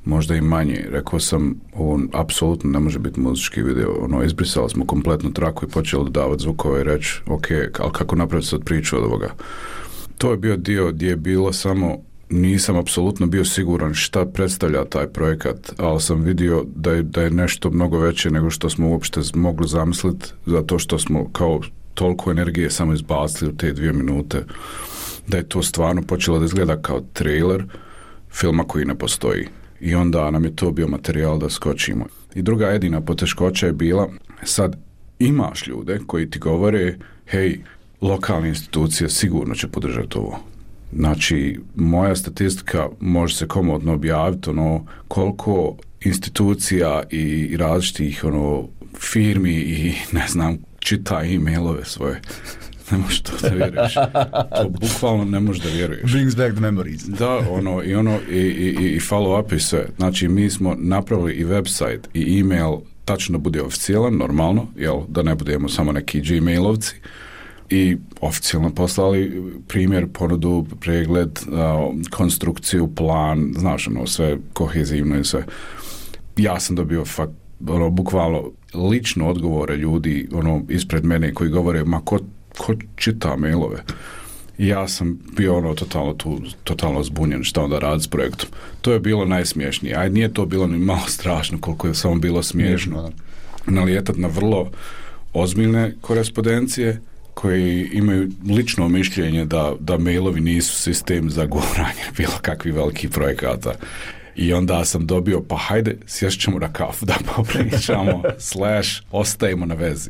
[SPEAKER 19] možda i manje. Rekao sam, ovo apsolutno ne može biti muzički video. Ono, izbrisali smo kompletnu traku i počeli davati zvukove i reći, ok, ali kako napraviti sad priču od ovoga? To je bio dio gdje je bilo samo, nisam apsolutno bio siguran šta predstavlja taj projekat, ali sam vidio da je, da je nešto mnogo veće nego što smo uopšte mogli zamisliti, zato što smo kao toliko energije samo izbacili u te dvije minute, da je to stvarno počelo da izgleda kao trailer filma koji ne postoji. I onda nam je to bio materijal da skočimo. I druga jedina poteškoća je bila, sad imaš ljude koji ti govore, hej, lokalne institucije sigurno će podržati ovo. Znači, moja statistika može se komodno objaviti, ono, koliko institucija i različitih, ono, firmi i, ne znam, čita e-mailove svoje. Ne možeš to da vjeruješ. To bukvalno ne možeš da vjeruješ.
[SPEAKER 17] Brings back the memories.
[SPEAKER 19] Da, ono, i ono, i, i, i follow up i sve. Znači, mi smo napravili i website i e-mail, tačno bude oficijalan, normalno, jel, da ne budemo samo neki gmailovci. I oficijalno poslali primjer, ponudu, pregled, uh, konstrukciju, plan, znaš, ono, sve kohezivno i sve. Ja sam dobio fakt, ono, bukvalno lično odgovore ljudi, ono, ispred mene koji govore, ma ko, ko čita mailove? I ja sam bio, ono, totalno tu, totalno zbunjen šta onda radi s projektom. To je bilo najsmiješnije, a nije to bilo ni malo strašno koliko je samo bilo smiješno. Nalijetat na vrlo ozbiljne korespondencije koji imaju lično mišljenje da, da mailovi nisu sistem za guranje bilo kakvih velikih projekata. I onda sam dobio, pa hajde, sjest ćemo na kafu da popričamo, slash, ostajemo na vezi.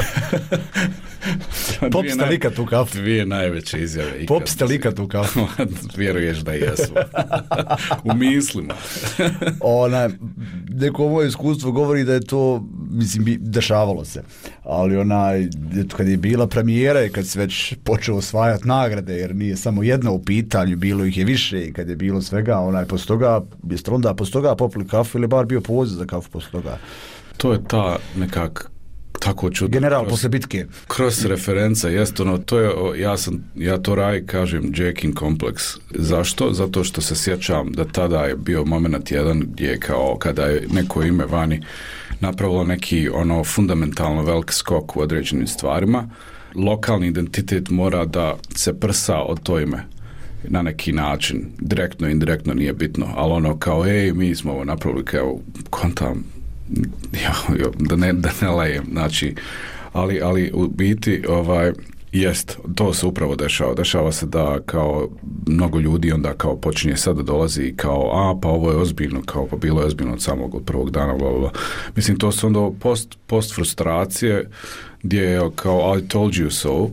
[SPEAKER 17] Pop ste li ikad u kafu?
[SPEAKER 19] Dvije najveće izjave.
[SPEAKER 17] Pop ste li ikad u kafu?
[SPEAKER 19] Vjeruješ da jesu. U mislima.
[SPEAKER 17] Ona, neko moje iskustvo govori da je to, mislim, bi, dešavalo se. Ali onaj, kad je bila premijera i kad se već počeo osvajati nagrade, jer nije samo jedna u pitanju, bilo ih je više i kad je bilo svega, onaj, posto toga, jeste onda posto toga popili kafu ili bar bio poziv za kafu posto toga?
[SPEAKER 19] To je ta nekak tako čudno.
[SPEAKER 17] General posle bitke.
[SPEAKER 19] Kroz referenca, jest ono, to je, ja sam, ja to raj kažem Jackin kompleks. Zašto? Zato što se sjećam da tada je bio moment jedan gdje kao kada je neko ime vani napravilo neki ono fundamentalno velik skok u određenim stvarima, lokalni identitet mora da se prsa od to ime na neki način, direktno i indirektno nije bitno, ali ono kao, ej, mi smo ovo napravili, kao, kontam, jo, jo, da ne, da ne lejem, znači, ali, ali u biti, ovaj, jest, to se upravo dešava. Dešava se da kao mnogo ljudi onda kao počinje sad da dolazi kao, a, pa ovo je ozbiljno, kao, pa bilo je ozbiljno od samog od prvog dana, bla, bla. Mislim, to su onda post, post frustracije gdje je kao, I told you so,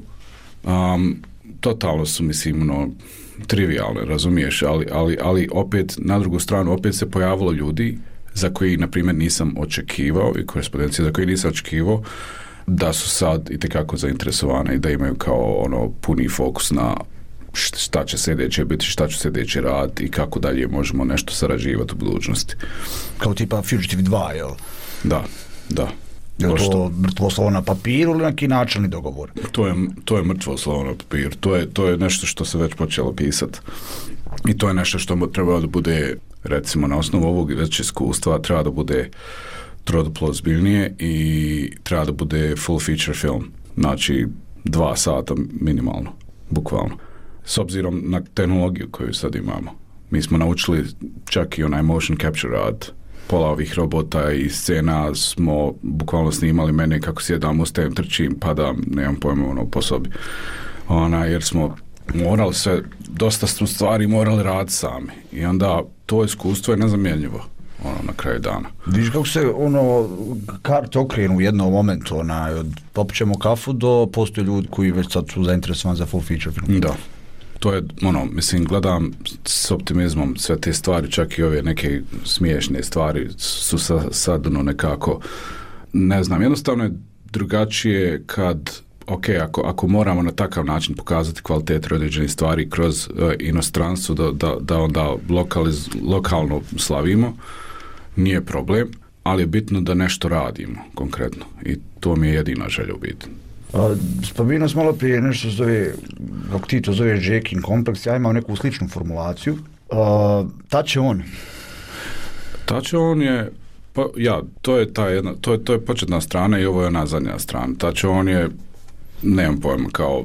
[SPEAKER 19] um, totalno su, mislim, ono, trivialne, razumiješ, ali, ali, ali opet, na drugu stranu, opet se pojavilo ljudi za koji, na primjer, nisam očekivao i korespondencije za koje nisam očekivao da su sad itekako zainteresovane i da imaju kao ono puni fokus na šta će sljedeće biti, šta će sljedeće raditi i kako dalje možemo nešto sarađivati u budućnosti.
[SPEAKER 17] Kao tipa Fugitive dva, jel?
[SPEAKER 19] Da, da.
[SPEAKER 17] Je to mrtvo slovo na papiru ili neki načelni dogovor?
[SPEAKER 19] To je, to je mrtvo slovo na papiru. To je, to je nešto što se već počelo pisati. I to je nešto što treba da bude, recimo, na osnovu ovog već iskustva, treba da bude troduplo ozbiljnije i treba da bude full feature film. Znači, dva sata minimalno, bukvalno. S obzirom na tehnologiju koju sad imamo. Mi smo naučili čak i onaj motion capture rad. Pola ovih robota i scena smo bukvalno snimali mene kako sjedam, ustajem, trčim, padam, nemam pojma ono po sobi. Ona, jer smo morali sve, dosta smo stvari morali raditi sami. I onda to iskustvo je nezamjenjivo ono, na kraju dana.
[SPEAKER 17] Viš kako se ono karte okrenu u jednom momentu, onaj, od popćemo kafu do postoje ljudi koji već sad su zainteresovani za full feature film.
[SPEAKER 19] Da. To je, ono, mislim, gledam s optimizmom sve te stvari, čak i ove neke smiješne stvari su sa, sad, ono, nekako, ne znam, jednostavno je drugačije kad, ok, ako, ako moramo na takav način pokazati kvalitet određenih stvari kroz uh, inostranstvo, da, da, da onda lokaliz, lokalno slavimo, nije problem, ali je bitno da nešto radimo konkretno i to mi je jedina želja u biti.
[SPEAKER 17] Spomenuo smo malo prije nešto zove, kako ti to zoveš Jackin kompleks, ja imam neku sličnu formulaciju. Uh, tad će on?
[SPEAKER 19] Tačo on je, pa, ja, to je ta jedna, to je, to je početna strana i ovo je ona zadnja strana. Tačo on je, nemam pojma, kao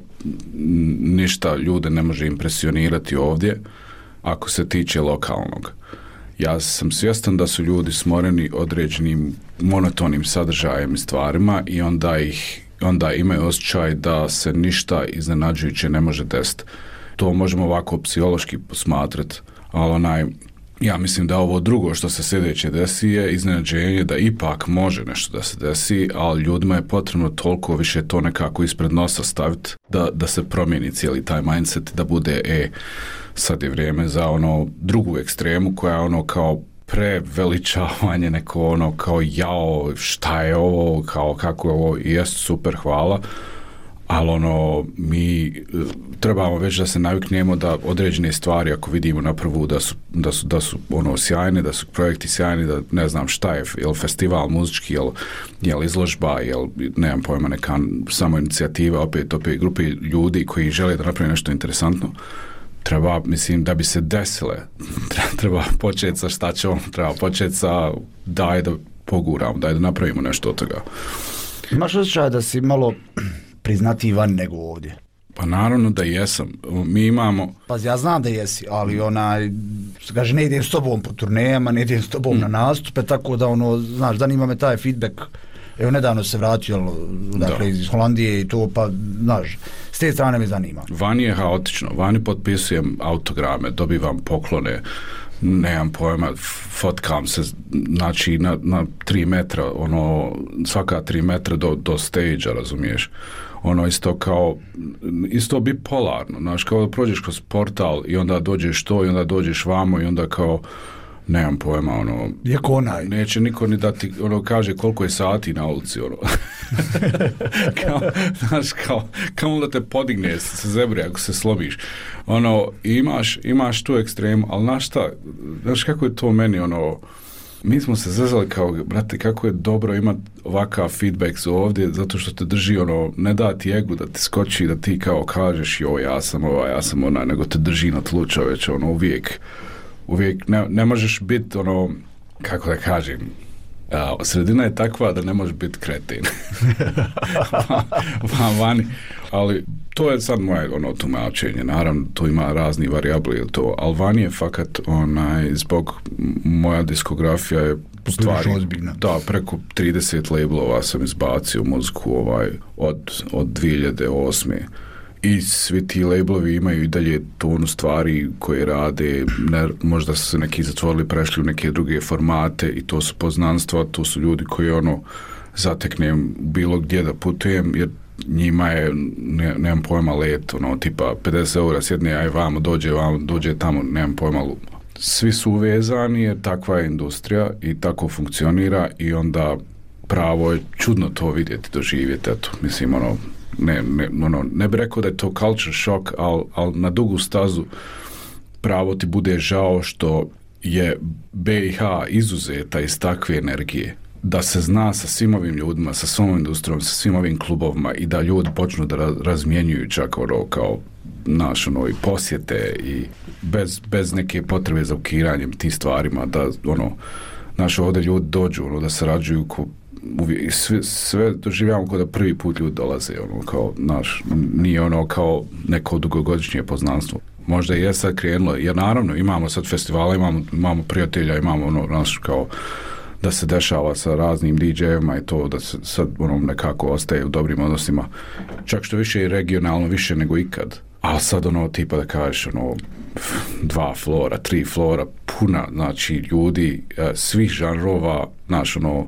[SPEAKER 19] ništa ljude ne može impresionirati ovdje ako se tiče lokalnog. Ja sam svjestan da su ljudi smoreni određenim monotonim sadržajem i stvarima i onda ih onda imaju osjećaj da se ništa iznenađujuće ne može desiti. To možemo ovako psihološki posmatrati, ali onaj, ja mislim da ovo drugo što se sljedeće desi je iznenađenje da ipak može nešto da se desi, ali ljudima je potrebno toliko više to nekako ispred nosa staviti da, da se promijeni cijeli taj mindset, da bude e, sad je vrijeme za ono drugu ekstremu koja je ono kao preveličavanje, neko ono kao jao, šta je ovo, kao kako je ovo, jest super, hvala, ali ono, mi trebamo već da se naviknemo da određene stvari, ako vidimo na prvu da su, da su, da su ono sjajne, da su projekti sjajni, da ne znam šta je, jel festival muzički, jel, jel izložba, jel, nemam pojma, neka samo inicijativa, opet, opet grupe ljudi koji žele da naprave nešto interesantno, treba, mislim, da bi se desile, treba početi sa šta će on, treba početi sa daj da poguramo, daj da napravimo nešto od toga.
[SPEAKER 17] Imaš osjećaj da si malo priznati van nego ovdje?
[SPEAKER 19] Pa naravno da jesam. Mi imamo...
[SPEAKER 17] Pa ja znam da jesi, ali onaj, kaže, ne idem s tobom po turnejama, ne idem s tobom mm. na nastupe, tako da ono, znaš, zanima me taj feedback. Evo, nedavno se vratio, dakle, iz Holandije i to, pa, znaš, s te strane me zanima.
[SPEAKER 19] Vani je haotično, vani potpisujem autograme, dobivam poklone, nemam pojma, fotkam se, znači, na, na tri metra, ono, svaka tri metra do, do stage-a, razumiješ? Ono, isto kao, isto bipolarno, znaš, kao da prođeš kroz portal i onda dođeš to i onda dođeš vamo i onda kao, nemam pojma, ono...
[SPEAKER 17] Jako onaj.
[SPEAKER 19] Neće niko ni da ti, ono, kaže koliko je sati na ulici, ono. kao, znaš, kao, kao da te podigne sa zebre ako se slomiš. Ono, imaš, imaš tu ekstrem, ali znaš šta, znaš kako je to meni, ono, mi smo se zezali kao, brate, kako je dobro imati ovakav feedback ovdje, zato što te drži, ono, ne da ti egu da ti skoči, da ti kao kažeš, jo, ja sam ova, ja sam ona, nego te drži na tlu, čoveče, ono, uvijek, uvijek, ne, ne možeš biti, ono, kako da kažem, a, sredina je takva da ne možeš biti kretin. Van, vani, ali to je sad moje, ono, tumačenje, naravno, to ima razni varijabli, to, ali vani je fakat, onaj, zbog moja diskografija je stvari, da, preko trideset labelova sam izbacio muziku, ovaj, od, od dvije hiljade osme. I svi ti labelovi imaju i dalje tonu stvari koje rade, ne, možda su se neki zatvorili, prešli u neke druge formate i to su poznanstva, to su ljudi koji ono zateknem bilo gdje da putujem, jer njima je, ne, nemam pojma, let, ono, tipa pedeset eura sjedne, aj vamo, dođe vamo, dođe tamo, nemam pojma. Svi su uvezani jer takva je industrija i tako funkcionira i onda pravo je čudno to vidjeti, doživjeti, eto, mislim, ono, ne, ne, ono, ne bi rekao da je to culture shock, ali al na dugu stazu pravo ti bude žao što je B i H izuzeta iz takve energije, da se zna sa svim ovim ljudima, sa svom industrijom, sa svim ovim klubovima i da ljudi počnu da razmjenjuju čak ono kao naš ono i posjete i bez, bez neke potrebe za ukiranjem tih stvarima, da ono naš ovdje ljudi dođu, ono, da sarađuju ko uvijek, sve, sve doživljamo kao da prvi put ljudi dolaze, ono, kao, naš, nije ono kao neko dugogodišnje poznanstvo. Možda je sad krenulo, jer naravno imamo sad festivala, imamo, imamo prijatelja, imamo ono, naš, kao, da se dešava sa raznim D J-evima i to da se sad ono, nekako ostaje u dobrim odnosima. Čak što više i regionalno, više nego ikad. Ali sad ono, tipa da kažeš, ono, dva flora, tri flora, puna, znači, ljudi, svih žanrova, znaš, ono,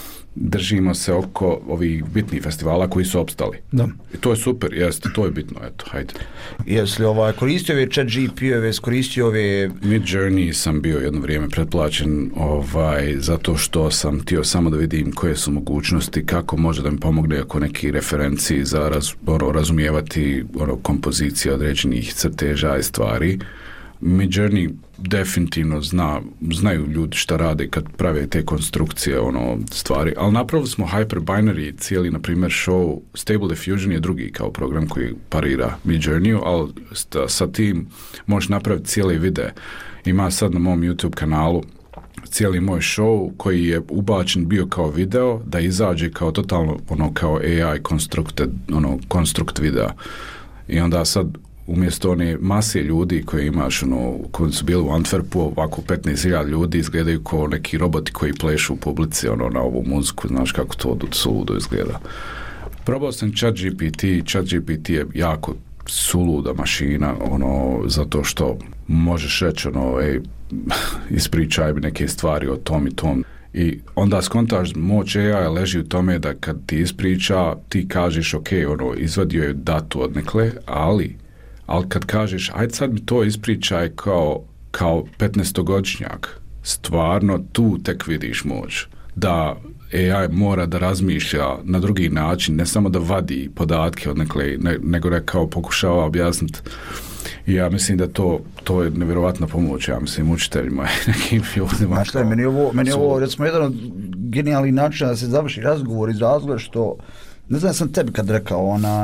[SPEAKER 19] držimo se oko ovih bitnih festivala koji su opstali.
[SPEAKER 17] Da.
[SPEAKER 19] I to je super, jeste, to je bitno, eto, hajde.
[SPEAKER 17] Jesi li ovaj, koristio ove chat G P-ove, koristio ove...
[SPEAKER 19] Midjourney sam bio jedno vrijeme pretplaćen, ovaj, zato što sam htio samo da vidim koje su mogućnosti, kako može da mi pomogne ako neki referenciji za raz, ono, razumijevati ono, kompozicije određenih crteža i stvari. Midjourney definitivno zna, znaju ljudi šta rade kad prave te konstrukcije, ono, stvari, ali napravili smo Hyperbinary, cijeli, na primjer, show. Stable Diffusion je drugi kao program koji parira Midjourneyu, ali sta, sa tim možeš napraviti cijeli video. Ima sad na mom YouTube kanalu cijeli moj show koji je ubačen bio kao video, da izađe kao totalno ono kao A I constructed, ono konstrukt videa. I onda sad umjesto one mase ljudi koje imaš, ono, koji su bili u Antwerpu, ovako petnaest hiljada ljudi izgledaju kao neki roboti koji plešu u publici, ono, na ovu muziku, znaš kako to suludo izgleda. Probao sam ChatGPT, ChatGPT je jako suluda mašina, ono, zato što možeš reći, ono, ej, ispričaj mi neke stvari o tom i tom. I onda skontaš, moć A I leži u tome da kad ti ispriča, ti kažeš, ok, ono, izvadio je datu odnekle, ali, ali kad kažeš, ajde sad mi to ispričaj kao, kao petnaestogodišnjak, stvarno tu tek vidiš moć. Da A I mora da razmišlja na drugi način, ne samo da vadi podatke odnekle, ne, nego da kao pokušava objasniti. I ja mislim da to, to je nevjerovatna pomoć, ja mislim, učiteljima i nekim ljudima.
[SPEAKER 20] Znaš šta, meni je ovo, meni je ovo recimo, jedan od genijalnih načina da se završi razgovor iz razloga što, ne znam, sam tebi kad rekao, ona,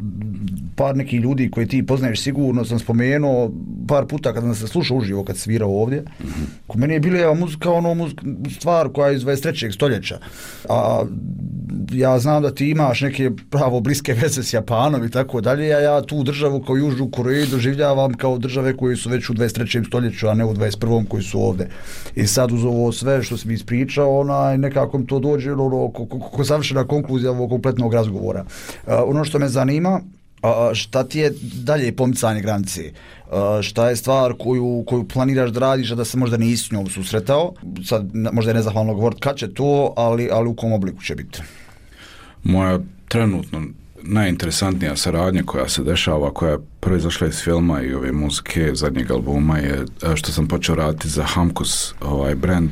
[SPEAKER 20] par nekih ljudi koje ti poznaješ sigurno, sam spomenuo par puta kad sam se slušao uživo kad svirao ovdje. Mm-hmm. Ko meni je bila muzika, ono, muzika, stvar koja je iz dvadeset trećeg stoljeća. A ja znam da ti imaš neke pravo bliske veze s Japanom i tako dalje, a ja tu državu kao Južnu Koreju doživljavam kao države koje su već u dvadeset trećem stoljeću, a ne u dvadeset prvom koji su ovdje. I sad uz ovo sve što si mi ispričao, onaj, nekako mi to dođe, ono, ko, ko, ko savršena konkluzija ovog kompletnog razgovora. Uh, ono što me zanima, uh, šta ti je dalje pomicanje granice? Uh, šta je stvar koju, koju planiraš da radiš, a da se možda nisi s njom susretao? Sad, možda je nezahvalno govoriti kad će to, ali, ali u kom obliku će biti?
[SPEAKER 19] Moja trenutno najinteresantnija saradnja koja se dešava, koja je proizašla iz filma i ove muzike zadnjeg albuma je što sam počeo raditi za Hamkus, ovaj brand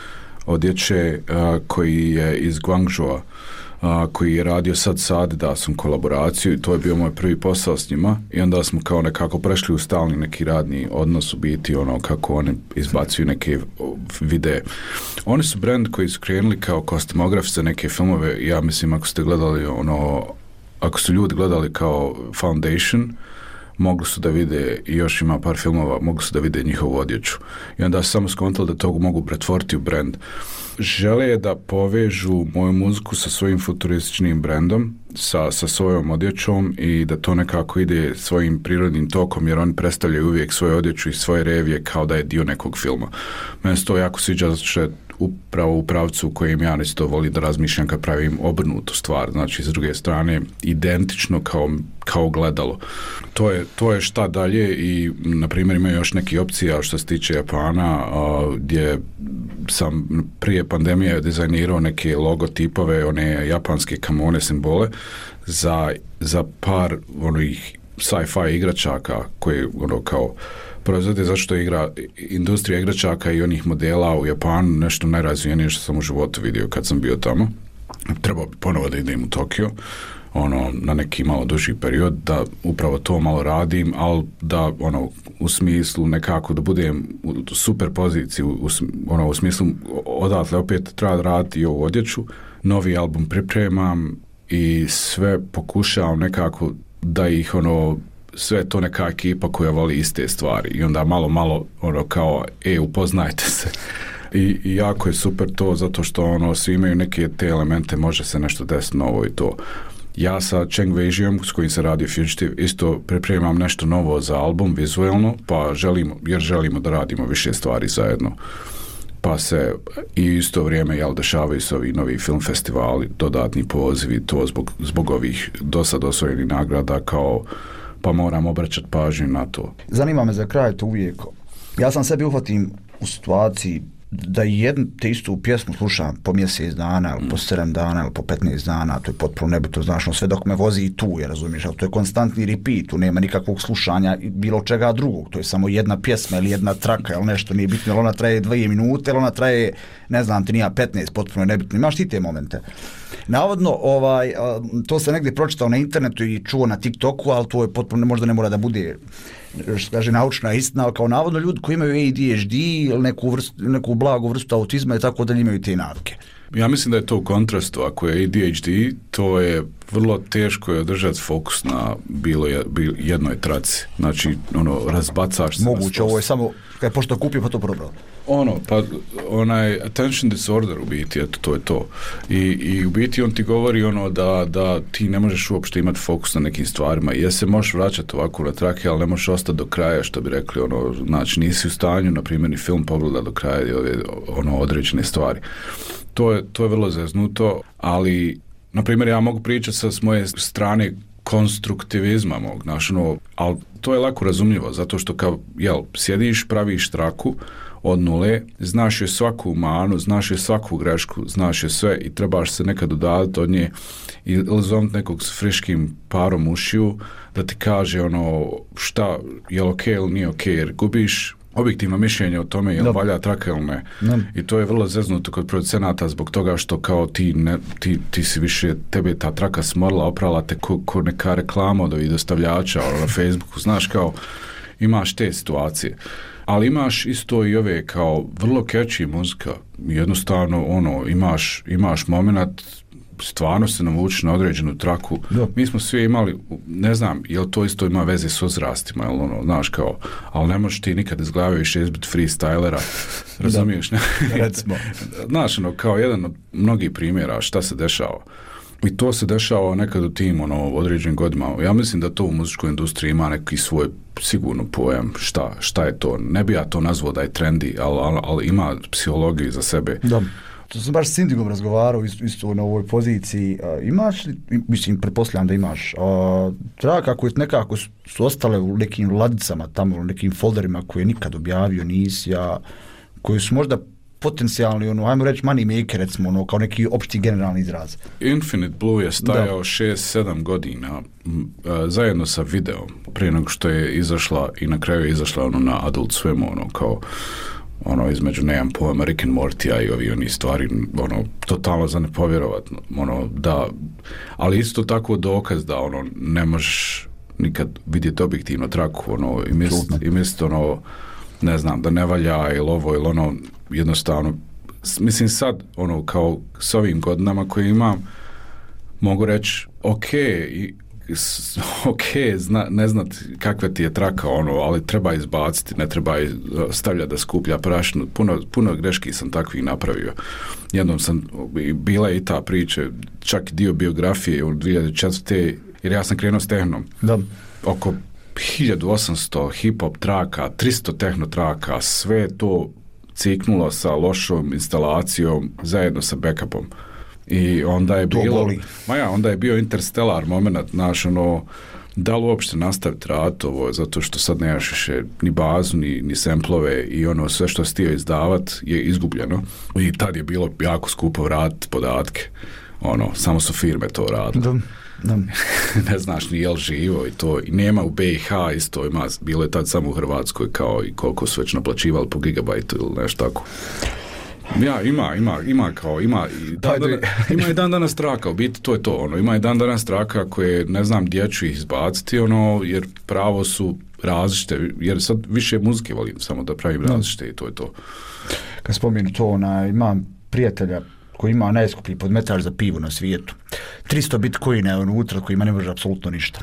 [SPEAKER 19] odjeće uh, koji je iz Guangzhoua, uh, koji je radio sad sa Adidasom kolaboraciju i to je bio moj prvi posao s njima i onda smo kao nekako prešli u stalni neki radni odnos u biti, ono kako oni izbacuju neke videe. Oni su brand koji su krenuli kao kostimograf za neke filmove, ja mislim ako ste gledali ono, ako su ljudi gledali kao Foundation, mogli su da vide, i još ima par filmova, mogli su da vide njihovu odjeću. I onda su samo skontali da to mogu pretvoriti u brand. Žele da povežu moju muziku sa svojim futurističnim brandom, sa, sa svojom odjećom i da to nekako ide svojim prirodnim tokom, jer oni predstavljaju uvijek svoju odjeću i svoje revije kao da je dio nekog filma. Meni se to jako sviđa zato što je upravo u pravcu u kojem ja isto volim da razmišljam kad pravim obrnutu stvar, znači s druge strane identično kao, kao gledalo. To je, to je šta dalje i na primjer ima još neke opcija što se tiče Japana uh, gdje sam prije pandemije dizajnirao neke logotipove, one japanske kamone simbole za, za par onih sci-fi igračaka koje ono kao proizvode, zašto igra industrija igračaka i onih modela u Japanu nešto najrazvijenije što sam u životu vidio kad sam bio tamo. Trebao bi ponovo da idem u Tokio, ono, na neki malo duži period, da upravo to malo radim, ali da, ono, u smislu nekako da budem u super poziciji, u, ono, u smislu odatle opet treba da raditi i ovu odjeću, novi album pripremam i sve pokušavam nekako da ih, ono, sve to neka ekipa koja voli iste stvari i onda malo, malo, ono, kao, e, upoznajte se. I, i jako je super to, zato što, ono, svi imaju neke te elemente, može se nešto desiti novo i to. Ja sa Cheng Wei-jiom, s kojim se radi Fugitive, isto pripremam nešto novo za album vizualno, pa želimo, jer želimo da radimo više stvari zajedno. Pa se i isto vrijeme, jel, dešavaju se ovi novi film festivali, dodatni pozivi, to zbog, zbog ovih dosad osvojenih nagrada, kao, pa moram obraćati pažnju na to.
[SPEAKER 20] Zanima me za kraj to uvijek. Ja sam sebi uhvatim u situaciji da jednu te istu pjesmu slušam po mjesec dana, ili po sedam dana, ili po petnaest dana, to je potpuno nebitno, znaš, no sve dok me vozi i tu, je, razumiješ, ali to je konstantni repeat, tu nema nikakvog slušanja bilo čega drugog, to je samo jedna pjesma ili jedna traka, ili nešto, nije bitno, ili ona traje dvije minute, ili ona traje, ne znam, ti nija petnaest, potpuno nebitno, imaš ti te momente. Navodno, ovaj, to sam negdje pročitao na internetu i čuo na TikToku, ali to je potpuno, možda ne mora da bude, što kaže, naučna istina, ali kao navodno ljudi koji imaju A D H D ili neku, vrstu, neku blagu vrstu autizma i tako da imaju te navike.
[SPEAKER 19] Ja mislim da je to u kontrastu. Ako je A D H D, to je vrlo teško je održati fokus na bilo, je, bilo jednoj traci. Znači, ono, razbacaš se.
[SPEAKER 20] Moguće, ovo je samo, kad je pošto kupio, pa to probrao.
[SPEAKER 19] Ono, pa onaj attention disorder u biti, eto, to je to. I, i u biti on ti govori ono da, da ti ne možeš uopšte imati fokus na nekim stvarima. I ja se možeš vraćati ovako na trake, ali ne možeš ostati do kraja, što bi rekli, ono, znači nisi u stanju, na primjer, ni film pogleda do kraja ove, ono, određene stvari. To je, to je vrlo zeznuto, ali, na primjer, ja mogu pričati sa s moje strane konstruktivizma mog, znaš, ono, ali to je lako razumljivo, zato što kao, jel, sjediš, praviš traku od nule, znaš je svaku manu, znaš je svaku grešku, znaš je sve i trebaš se nekad udaviti od nje ili zovnut nekog s friškim parom ušiju da ti kaže ono šta, je li okej ili nije okej, jer gubiš objektivno mišljenje o tome je li valja traka ili ne. No. I to je vrlo zeznuto kod producenata zbog toga što kao ti, ne, ti, ti si više, tebe ta traka smorila, oprala te ko, ko neka reklama od ovih dostavljača na Facebooku, znaš kao imaš te situacije. Ali imaš isto i ove kao vrlo catchy muzika, jednostavno ono, imaš, imaš moment, stvarno se navuči na određenu traku. Da. Mi smo svi imali, ne znam, jel to isto ima veze s uzrastima, jel ono, znaš kao, ali ne možeš ti nikad iz glave više izbiti freestylera, razumiješ? Ne?
[SPEAKER 20] Recimo.
[SPEAKER 19] Znaš, ono, kao jedan od mnogih primjera šta se dešava. I to se dešava nekad u tim ono, određenim godinama. Ja mislim da to u muzičkoj industriji ima neki svoj sigurno pojam šta, šta je to. Ne bi ja to nazvao da je trendy, ali, ali, ali ima psihologiju za sebe.
[SPEAKER 20] Da. To sam baš s Indigom razgovarao isto, isto na ovoj poziciji. Uh, imaš li, mislim, pretpostavljam da imaš, uh, traka koje nekako su, su ostale u nekim ladicama tamo, u nekim folderima koje nikad objavio nisi, ja, koji su možda potencijalni, ono, ajmo reći money maker, recimo, ono, kao neki opšti generalni izraz.
[SPEAKER 19] Infinite Blue je stajao šest sedam godina m, a, zajedno sa videom, prije nego što je izašla i na kraju je izašla ono na Adult Swim, ono, kao ono, između, nemam pojma, Rick and Morty-a i ovi oni stvari, ono, totalno za ne povjerovat, ono, da, ali isto tako dokaz da, ono, ne možeš nikad vidjeti objektivno traku, ono, i misliti, i mislit, ono, ne znam, da ne valja ili ovo ili ono, jednostavno, mislim sad, ono, kao s ovim godinama koje imam, mogu reći, ok, i, ok, zna, ne znat kakva ti je traka, ono, ali treba izbaciti, ne treba stavljati da skuplja prašinu. Puno, puno greški sam takvih napravio. Jednom sam, bila je i ta priča, čak dio biografije u dvije hiljade četvrte jer ja sam krenuo s tehnom.
[SPEAKER 20] Da.
[SPEAKER 19] Oko hiljadu osamsto hip-hop traka, tristo tehno traka, sve to ciknulo sa lošom instalacijom zajedno sa backupom. I onda je to bilo, ma ja, onda je bio interstellar moment, naš ono, da li uopšte nastaviti rad ovo, zato što sad nemaš više ni bazu, ni, ni semplove i ono sve što si htio izdavat je izgubljeno. I tad je bilo jako skupo vratiti podatke. Ono, samo su firme to radile.
[SPEAKER 20] Da. Da.
[SPEAKER 19] Ne znaš ni jel živo i to, i nema u B i H isto, ima, bilo je tad samo u Hrvatskoj kao i koliko su već naplaćivali po gigabajtu ili nešto tako. Ja, ima, ima, ima kao, ima i dan, dan, ima i dan danas traka, u biti to je to, ono, ima i dan danas traka koje, ne znam, gdje ću ih izbaciti, ono, jer pravo su različite, jer sad više muzike volim samo da pravim različite i to je to.
[SPEAKER 20] Kad spomenu to, ona, imam prijatelja koji ima najskuplji podmetač za pivo na svijetu. tristo bitcoina je unutra kojima ne može apsolutno ništa.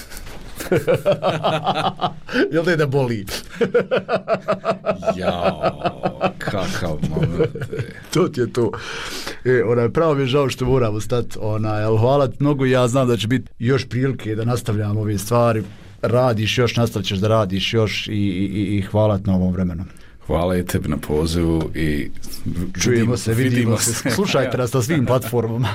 [SPEAKER 20] Jel da je da boli?
[SPEAKER 19] Jao, kakav moment.
[SPEAKER 20] To ti je to. E, ona, pravo mi je žao što moramo stati. Ona, jel, hvala ti mnogo, ja znam da će biti još prilike da nastavljamo ove stvari. Radiš još, nastavit ćeš da radiš još i, i, i hvala ti na ovom vremenu.
[SPEAKER 19] Hvala i tebi na pozivu i
[SPEAKER 20] čujemo
[SPEAKER 19] vidimo,
[SPEAKER 20] se, vidimo, vidimo se. se. Slušajte nas na svim platformama.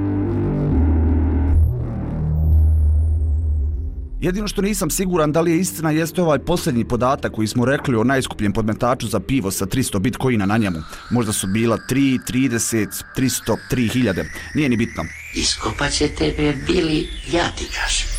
[SPEAKER 20] Jedino što nisam siguran da li je istina jeste ovaj posljednji podatak koji smo rekli o najskupljem podmetaču za pivo sa tristo bitcoina na njemu. Možda su bila tri, trideset, tristo, tri hiljade. Nije ni bitno.
[SPEAKER 18] Iskopat će tebe, Bili, ja ti kažem.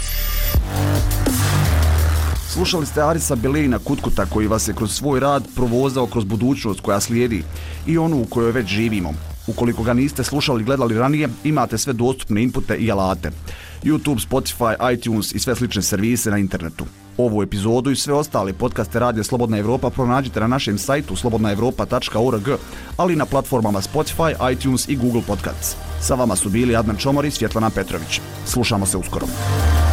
[SPEAKER 20] Slušali ste Arisa Belejna Kutkuta koji vas je kroz svoj rad provozao kroz budućnost koja slijedi i onu u kojoj već živimo. Ukoliko ga niste slušali i gledali ranije, imate sve dostupne inpute i alate. YouTube, Spotify, iTunes i sve slične servise na internetu. Ovu epizodu i sve ostale podcaste Radija Slobodna Evropa pronađite na našem sajtu slobodna evropa tačka org, ali i na platformama Spotify, iTunes i Google Podcasts. Sa vama su bili Adnan Čomor i Svjetlana Petrović. Slušamo se uskoro.